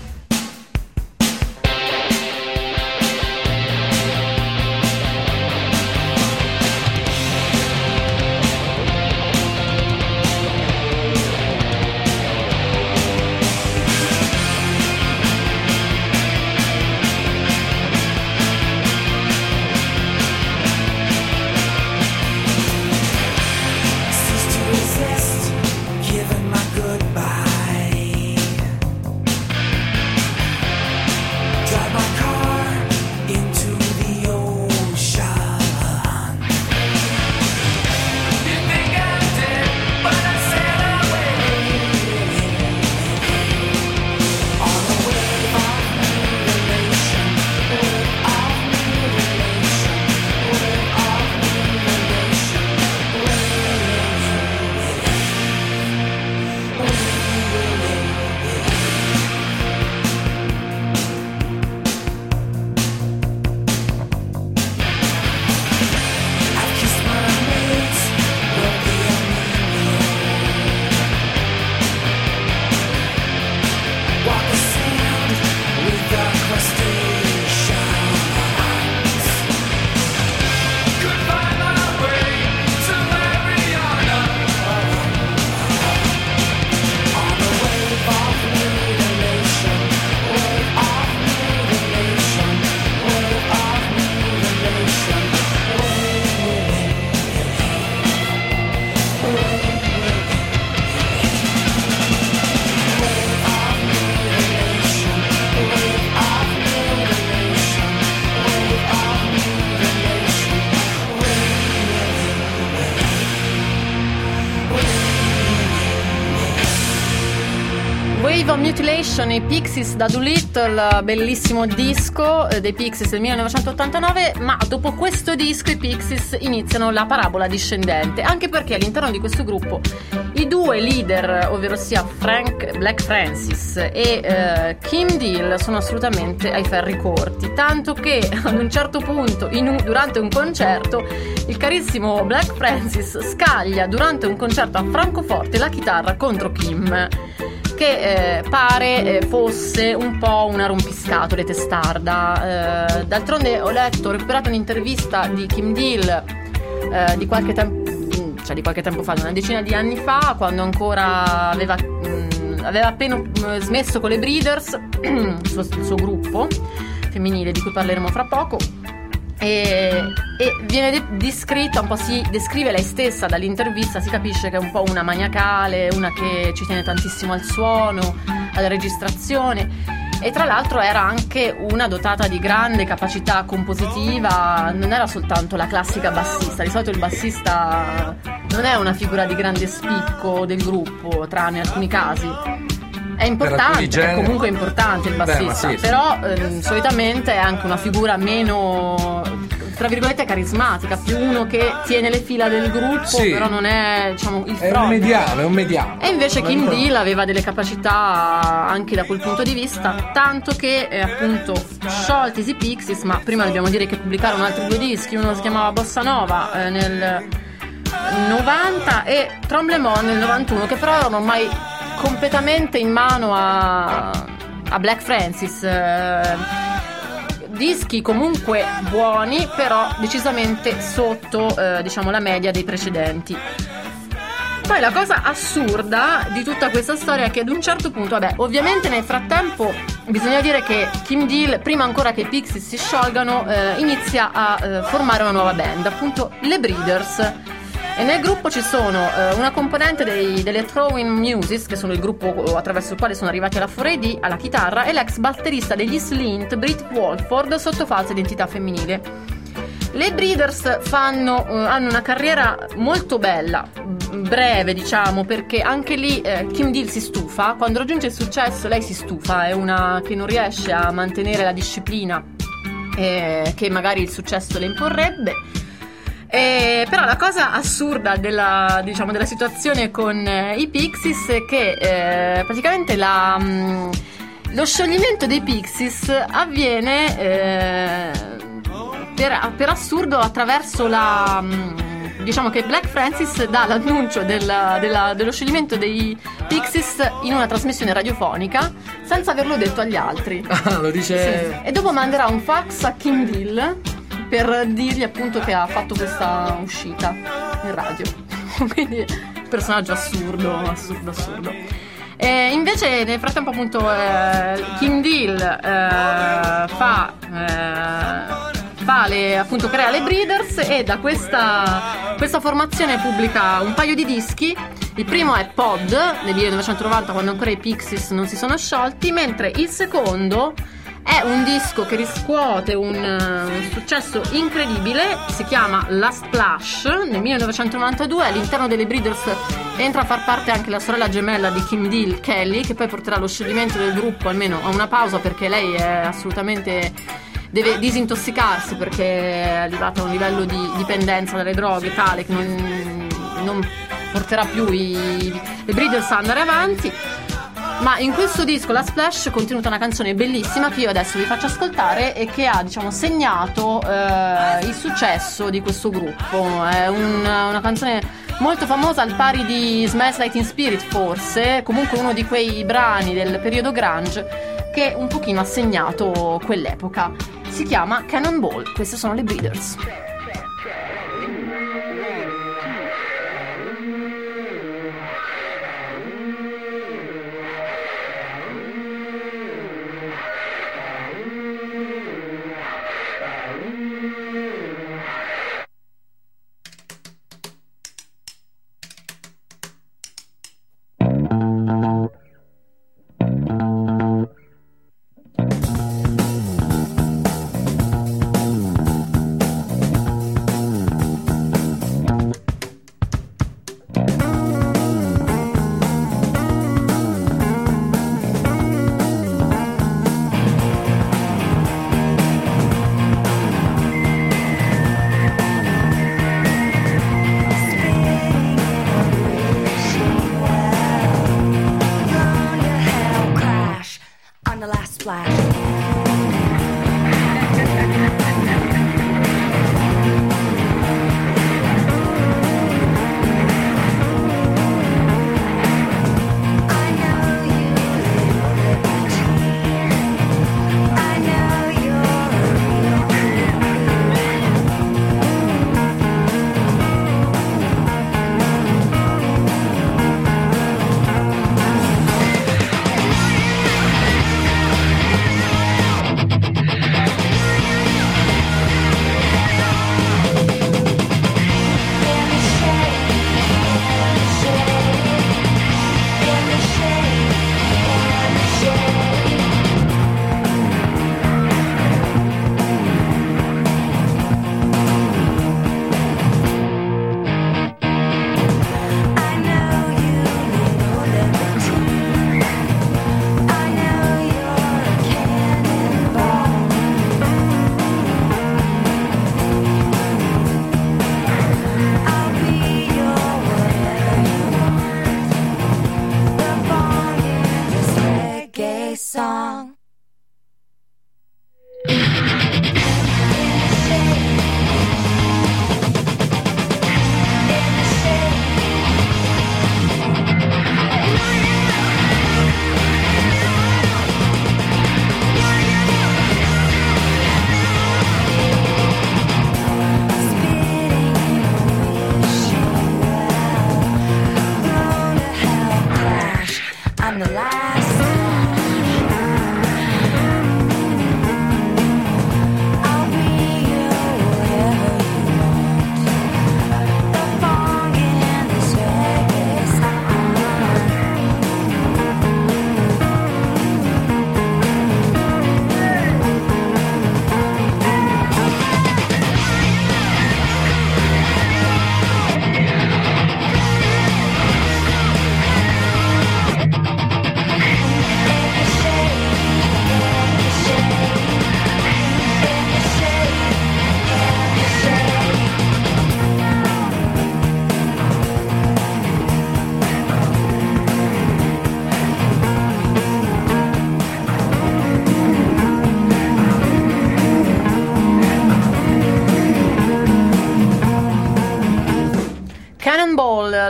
Wave of Mutilation, i Pixies da Doolittle, bellissimo disco dei Pixies del 1989, ma dopo questo disco i Pixies iniziano la parabola discendente, anche perché all'interno di questo gruppo i due leader, ovvero sia Black Francis e Kim Deal, sono assolutamente ai ferri corti, tanto che ad un certo punto durante un concerto il carissimo Black Francis scaglia durante un concerto a Francoforte la chitarra contro Kim, che pare fosse un po' una rompiscatole testarda. D'altronde ho recuperato un'intervista di Kim Deal di qualche tempo fa, una decina di anni fa, quando ancora aveva appena smesso con le Breeders, il suo gruppo femminile di cui parleremo fra poco. E viene descritta un po', si descrive lei stessa dall'intervista, si capisce che è un po' una maniacale, una che ci tiene tantissimo al suono, alla registrazione, e tra l'altro era anche una dotata di grande capacità compositiva, non era soltanto la classica bassista. Di solito il bassista non è una figura di grande spicco del gruppo, tranne alcuni casi. È importante, è comunque importante il bassista, sì. Però solitamente è anche una figura meno, tra virgolette, carismatica, più uno che tiene le fila del gruppo, sì, però non è, diciamo, il front. È un mediano. E invece Kim Deal aveva delle capacità anche da quel punto di vista, tanto che appunto scioltisi i Pixies, ma prima dobbiamo dire che pubblicarono altri due dischi, uno si chiamava Bossa Nova nel 90 e Tremblement nel 91, che però erano ormai completamente in mano a Black Francis, dischi comunque buoni, però decisamente sotto diciamo la media dei precedenti. Poi la cosa assurda di tutta questa storia è che ad un certo punto, ovviamente nel frattempo bisogna dire che Kim Deal, prima ancora che i Pixies si sciolgano, inizia a formare una nuova band, appunto le Breeders. E nel gruppo ci sono una componente delle Throwing Muses, che sono il gruppo attraverso il quale sono arrivati alla 4AD, alla chitarra, e l'ex batterista degli Slint, Britt Walford, sotto falsa identità femminile. Le Breeders hanno una carriera molto bella, breve diciamo, perché anche lì Kim Deal si stufa, quando raggiunge il successo lei si stufa, è una che non riesce a mantenere la disciplina che magari il successo le imporrebbe. Però la cosa assurda della situazione con i Pixies è che praticamente lo scioglimento dei Pixies avviene per assurdo, attraverso la diciamo che Black Francis dà l'annuncio dello scioglimento dei Pixies in una trasmissione radiofonica senza averlo detto agli altri. Lo dice. Sì. E dopo manderà un fax a Kim Deal per dirgli appunto che ha fatto questa uscita in radio. Quindi personaggio assurdo. E invece nel frattempo appunto Kim Deal crea le Breeders, e da questa formazione pubblica un paio di dischi. Il primo è Pod nel 1990, quando ancora i Pixies non si sono sciolti, mentre il secondo è un disco che riscuote un successo incredibile, si chiama Last Splash. Nel 1992 all'interno delle Breeders entra a far parte anche la sorella gemella di Kim Deal, Kelly, che poi porterà allo scioglimento del gruppo, almeno a una pausa, perché lei è assolutamente deve disintossicarsi, perché è arrivata a un livello di dipendenza dalle droghe tale che non porterà più le Breeders a andare avanti. Ma in questo disco, la Splash, contenuta una canzone bellissima che io adesso vi faccio ascoltare e che ha, diciamo, segnato il successo di questo gruppo. È una canzone molto famosa, al pari di Smells Like Teen Spirit, forse, comunque uno di quei brani del periodo grunge che un pochino ha segnato quell'epoca. Si chiama Cannonball. Queste sono le Breeders.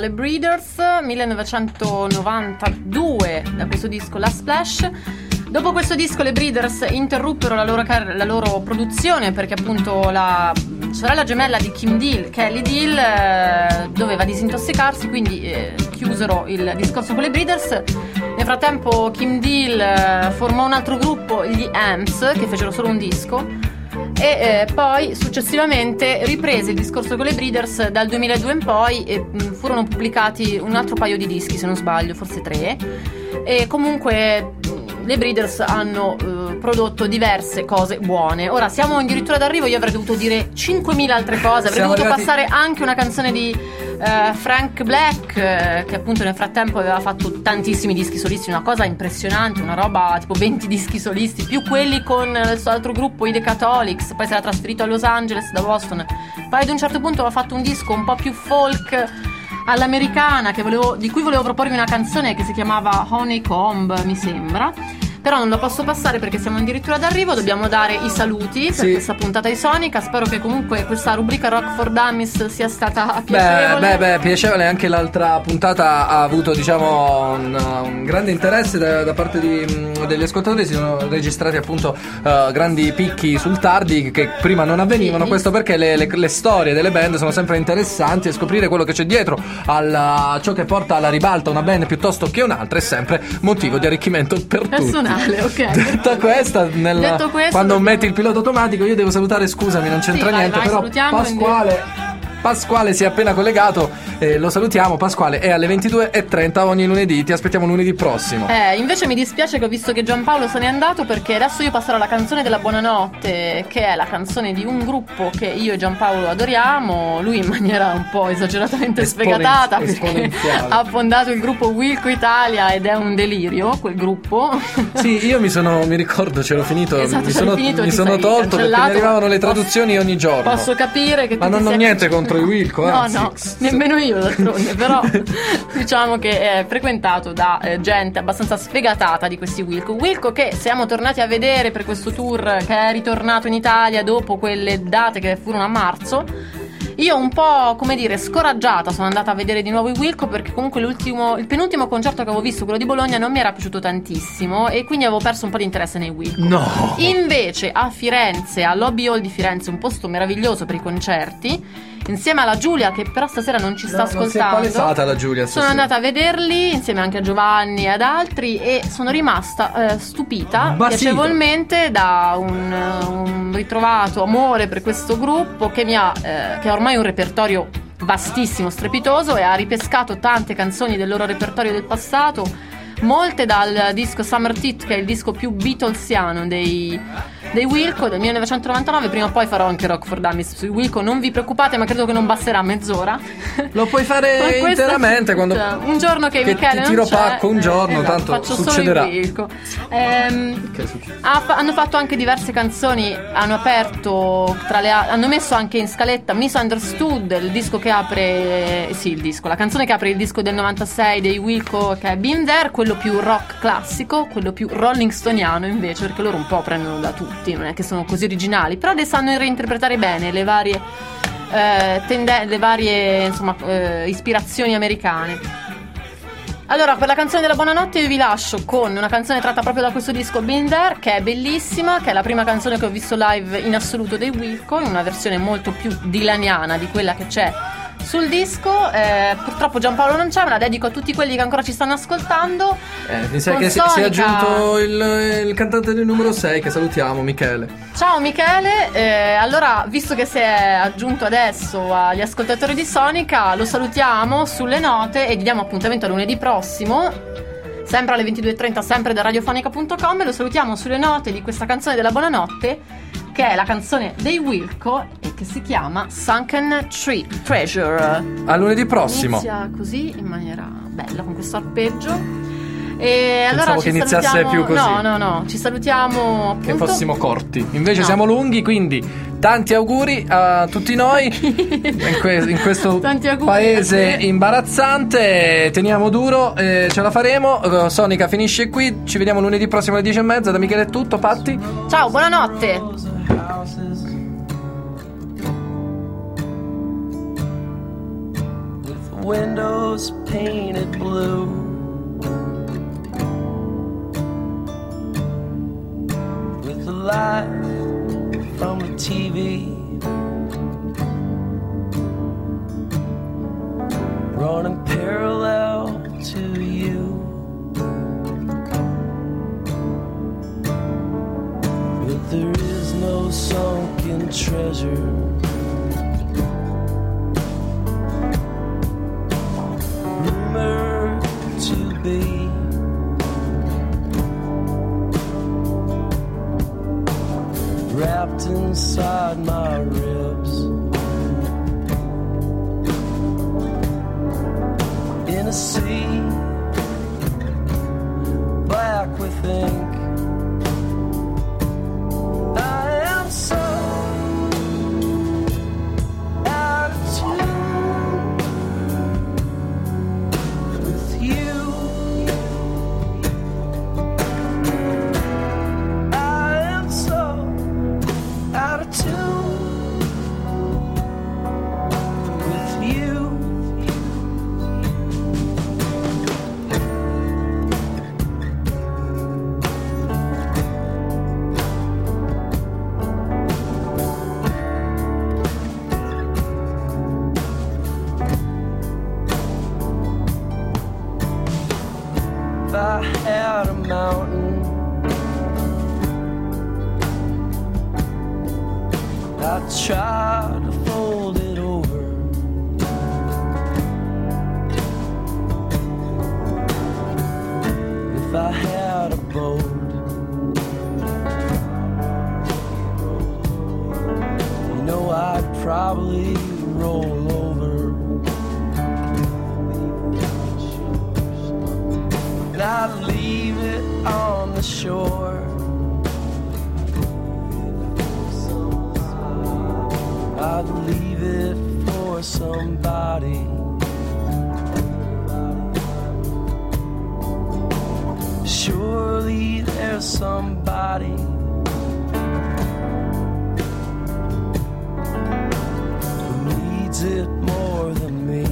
Le Breeders, 1992, da questo disco La Splash. Dopo questo disco le Breeders interruppero la loro produzione perché appunto la sorella gemella di Kim Deal, Kelly Deal, doveva disintossicarsi, quindi chiusero il discorso con le Breeders. Nel frattempo Kim Deal formò un altro gruppo, gli Amps, che fecero solo un disco, e poi successivamente riprese il discorso con le Breeders dal 2002 in poi, e furono pubblicati un altro paio di dischi, se non sbaglio, forse 3, e comunque le Breeders hanno prodotto diverse cose buone. Ora siamo addirittura d'arrivo, io avrei dovuto dire 5.000 altre cose, avrei dovuto passare anche una canzone di Frank Black, che appunto nel frattempo aveva fatto tantissimi dischi solisti, una cosa impressionante, una roba tipo 20 dischi solisti, più quelli con il suo altro gruppo, i The Catholics. Poi si era trasferito a Los Angeles da Boston, poi ad un certo punto aveva fatto un disco un po' più folk all'americana di cui volevo proporvi una canzone che si chiamava Honeycomb, mi sembra, però non lo posso passare perché siamo addirittura d'arrivo. Dobbiamo dare i saluti per questa puntata di Sonica. Spero che comunque questa rubrica Rock for Dummies sia stata piacevole. Piacevole. Anche l'altra puntata ha avuto, diciamo, un grande interesse da parte degli ascoltatori. Si sono registrati appunto grandi picchi sul tardi che prima non avvenivano. Questo perché le storie delle band sono sempre interessanti, e scoprire quello che c'è dietro ciò che porta alla ribalta una band piuttosto che un'altra è sempre motivo di arricchimento per tutti. Okay. Detto questo, quando metti il pilota automatico, io devo salutare, scusami, non c'entra niente, però Pasquale si è appena collegato, lo salutiamo. Pasquale, è alle 22:30 ogni lunedì, ti aspettiamo lunedì prossimo. Invece mi dispiace che ho visto che Giampaolo se n'è andato, perché adesso io passerò la canzone della buonanotte, che è la canzone di un gruppo che io e Giampaolo adoriamo, lui in maniera un po' esageratamente sfegatata, perché ha fondato il gruppo Wilco Italia ed è un delirio quel gruppo. Sì, io mi ricordo, c'ero finito, esatto, mi sono tolto perché mi arrivavano le traduzioni ogni giorno. Posso capire che ma non ho niente contro i Wilco, no, nemmeno io d'altronde, però diciamo che è frequentato da gente abbastanza sfegatata di questi Wilco che siamo tornati a vedere per questo tour che è ritornato in Italia dopo quelle date che furono a marzo. Io un po', come dire, scoraggiata sono andata a vedere di nuovo i Wilco, perché comunque il penultimo concerto che avevo visto, quello di Bologna, non mi era piaciuto tantissimo e quindi avevo perso un po' di interesse nei Wilco. No! Invece a Firenze, al Lobby Hall di Firenze, un posto meraviglioso per i concerti, insieme alla Giulia, che però stasera non ci sta ascoltando, non si è palesata la Giulia stasera. Sono andata a vederli insieme anche a Giovanni e ad altri e sono rimasta stupita piacevolmente da un ritrovato amore per questo gruppo che ha ormai un repertorio vastissimo, strepitoso, e ha ripescato tante canzoni del loro repertorio del passato, molte dal disco Summer Tit, che è il disco più Beatlesiano dei Wilco del 1999. Prima o poi farò anche Rock for Dummies sui Wilco, non vi preoccupate, ma credo che non basterà mezz'ora. Lo puoi fare interamente quando un giorno che Michele ti tiro non c'è, pacco un giorno, tanto faccio succederà. Solo i Wilco. Hanno fatto anche diverse canzoni, hanno aperto hanno messo anche in scaletta Misunderstood, il disco che apre la canzone che apre il disco del 96 dei Wilco, che è Been There, quello più rock classico, quello più Rolling Stoniano invece, perché loro un po' prendono da tutti, non è che sono così originali, però le sanno reinterpretare bene le varie ispirazioni americane. Allora, per la canzone della buonanotte io vi lascio con una canzone tratta proprio da questo disco Been There, che è bellissima, che è la prima canzone che ho visto live in assoluto dei Wilco, in una versione molto più dilaniana di quella che c'è sul disco. Purtroppo Giampaolo non c'è, me la dedico a tutti quelli che ancora ci stanno ascoltando. Mi sa che si è aggiunto il cantante del numero 6, che salutiamo, Michele. Ciao Michele, allora, visto che si è aggiunto adesso agli ascoltatori di Sonica, lo salutiamo sulle note e gli diamo appuntamento a lunedì prossimo, sempre alle 22:30, sempre da radiofonica.com, e lo salutiamo sulle note di questa canzone della buonanotte, che è la canzone dei Wilco e che si chiama Sunken Treasure. A lunedì prossimo. Inizia così, in maniera bella, con questo arpeggio. E allora pensavo che iniziasse più così. No, ci salutiamo appunto. Che fossimo corti. Invece siamo lunghi, quindi tanti auguri a tutti noi in questo paese imbarazzante. Teniamo duro, ce la faremo. Sonica finisce qui. Ci vediamo lunedì prossimo alle 10:30. Da Michele è tutto. Patti, ciao, buonanotte. windows painted blue. With the light from the TV running parallel to you. But there is no sunken treasure. Rumored to be wrapped inside my ribs. In a sea black with ink, I am so out of tune with you. I am so out of tune with you. If I had a mountain, I'd try to fold it over. If I had a boat, you know I'd probably roll over. And I'd leave it on the shore. I'd leave it for somebody. Surely there's somebody who needs it more than me.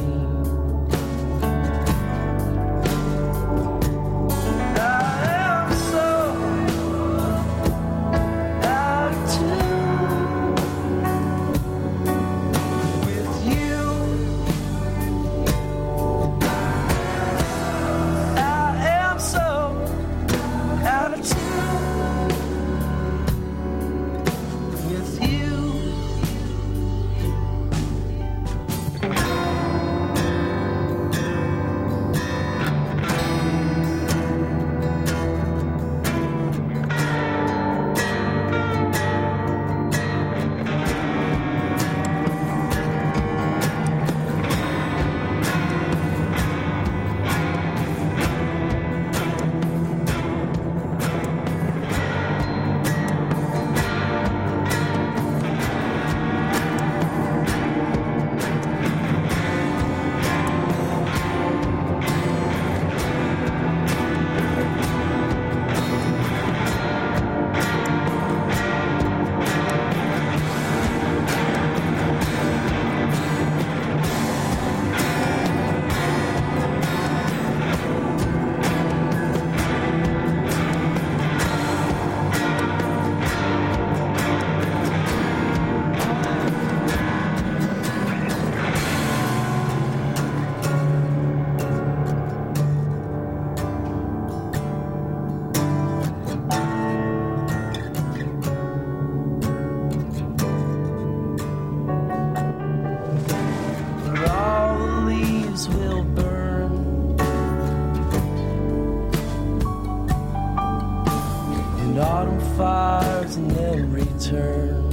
Fires and then return.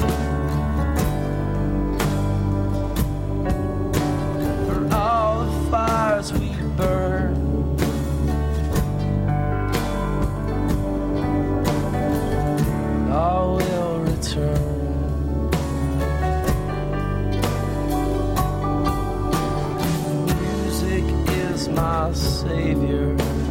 For all the fires we burn, all will return. Music is my savior.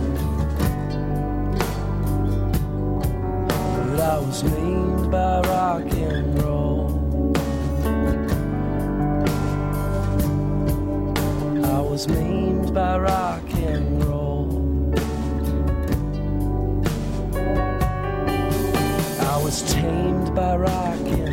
I was named by rock and roll. I was was maimed by rock and roll. I was tamed by rock and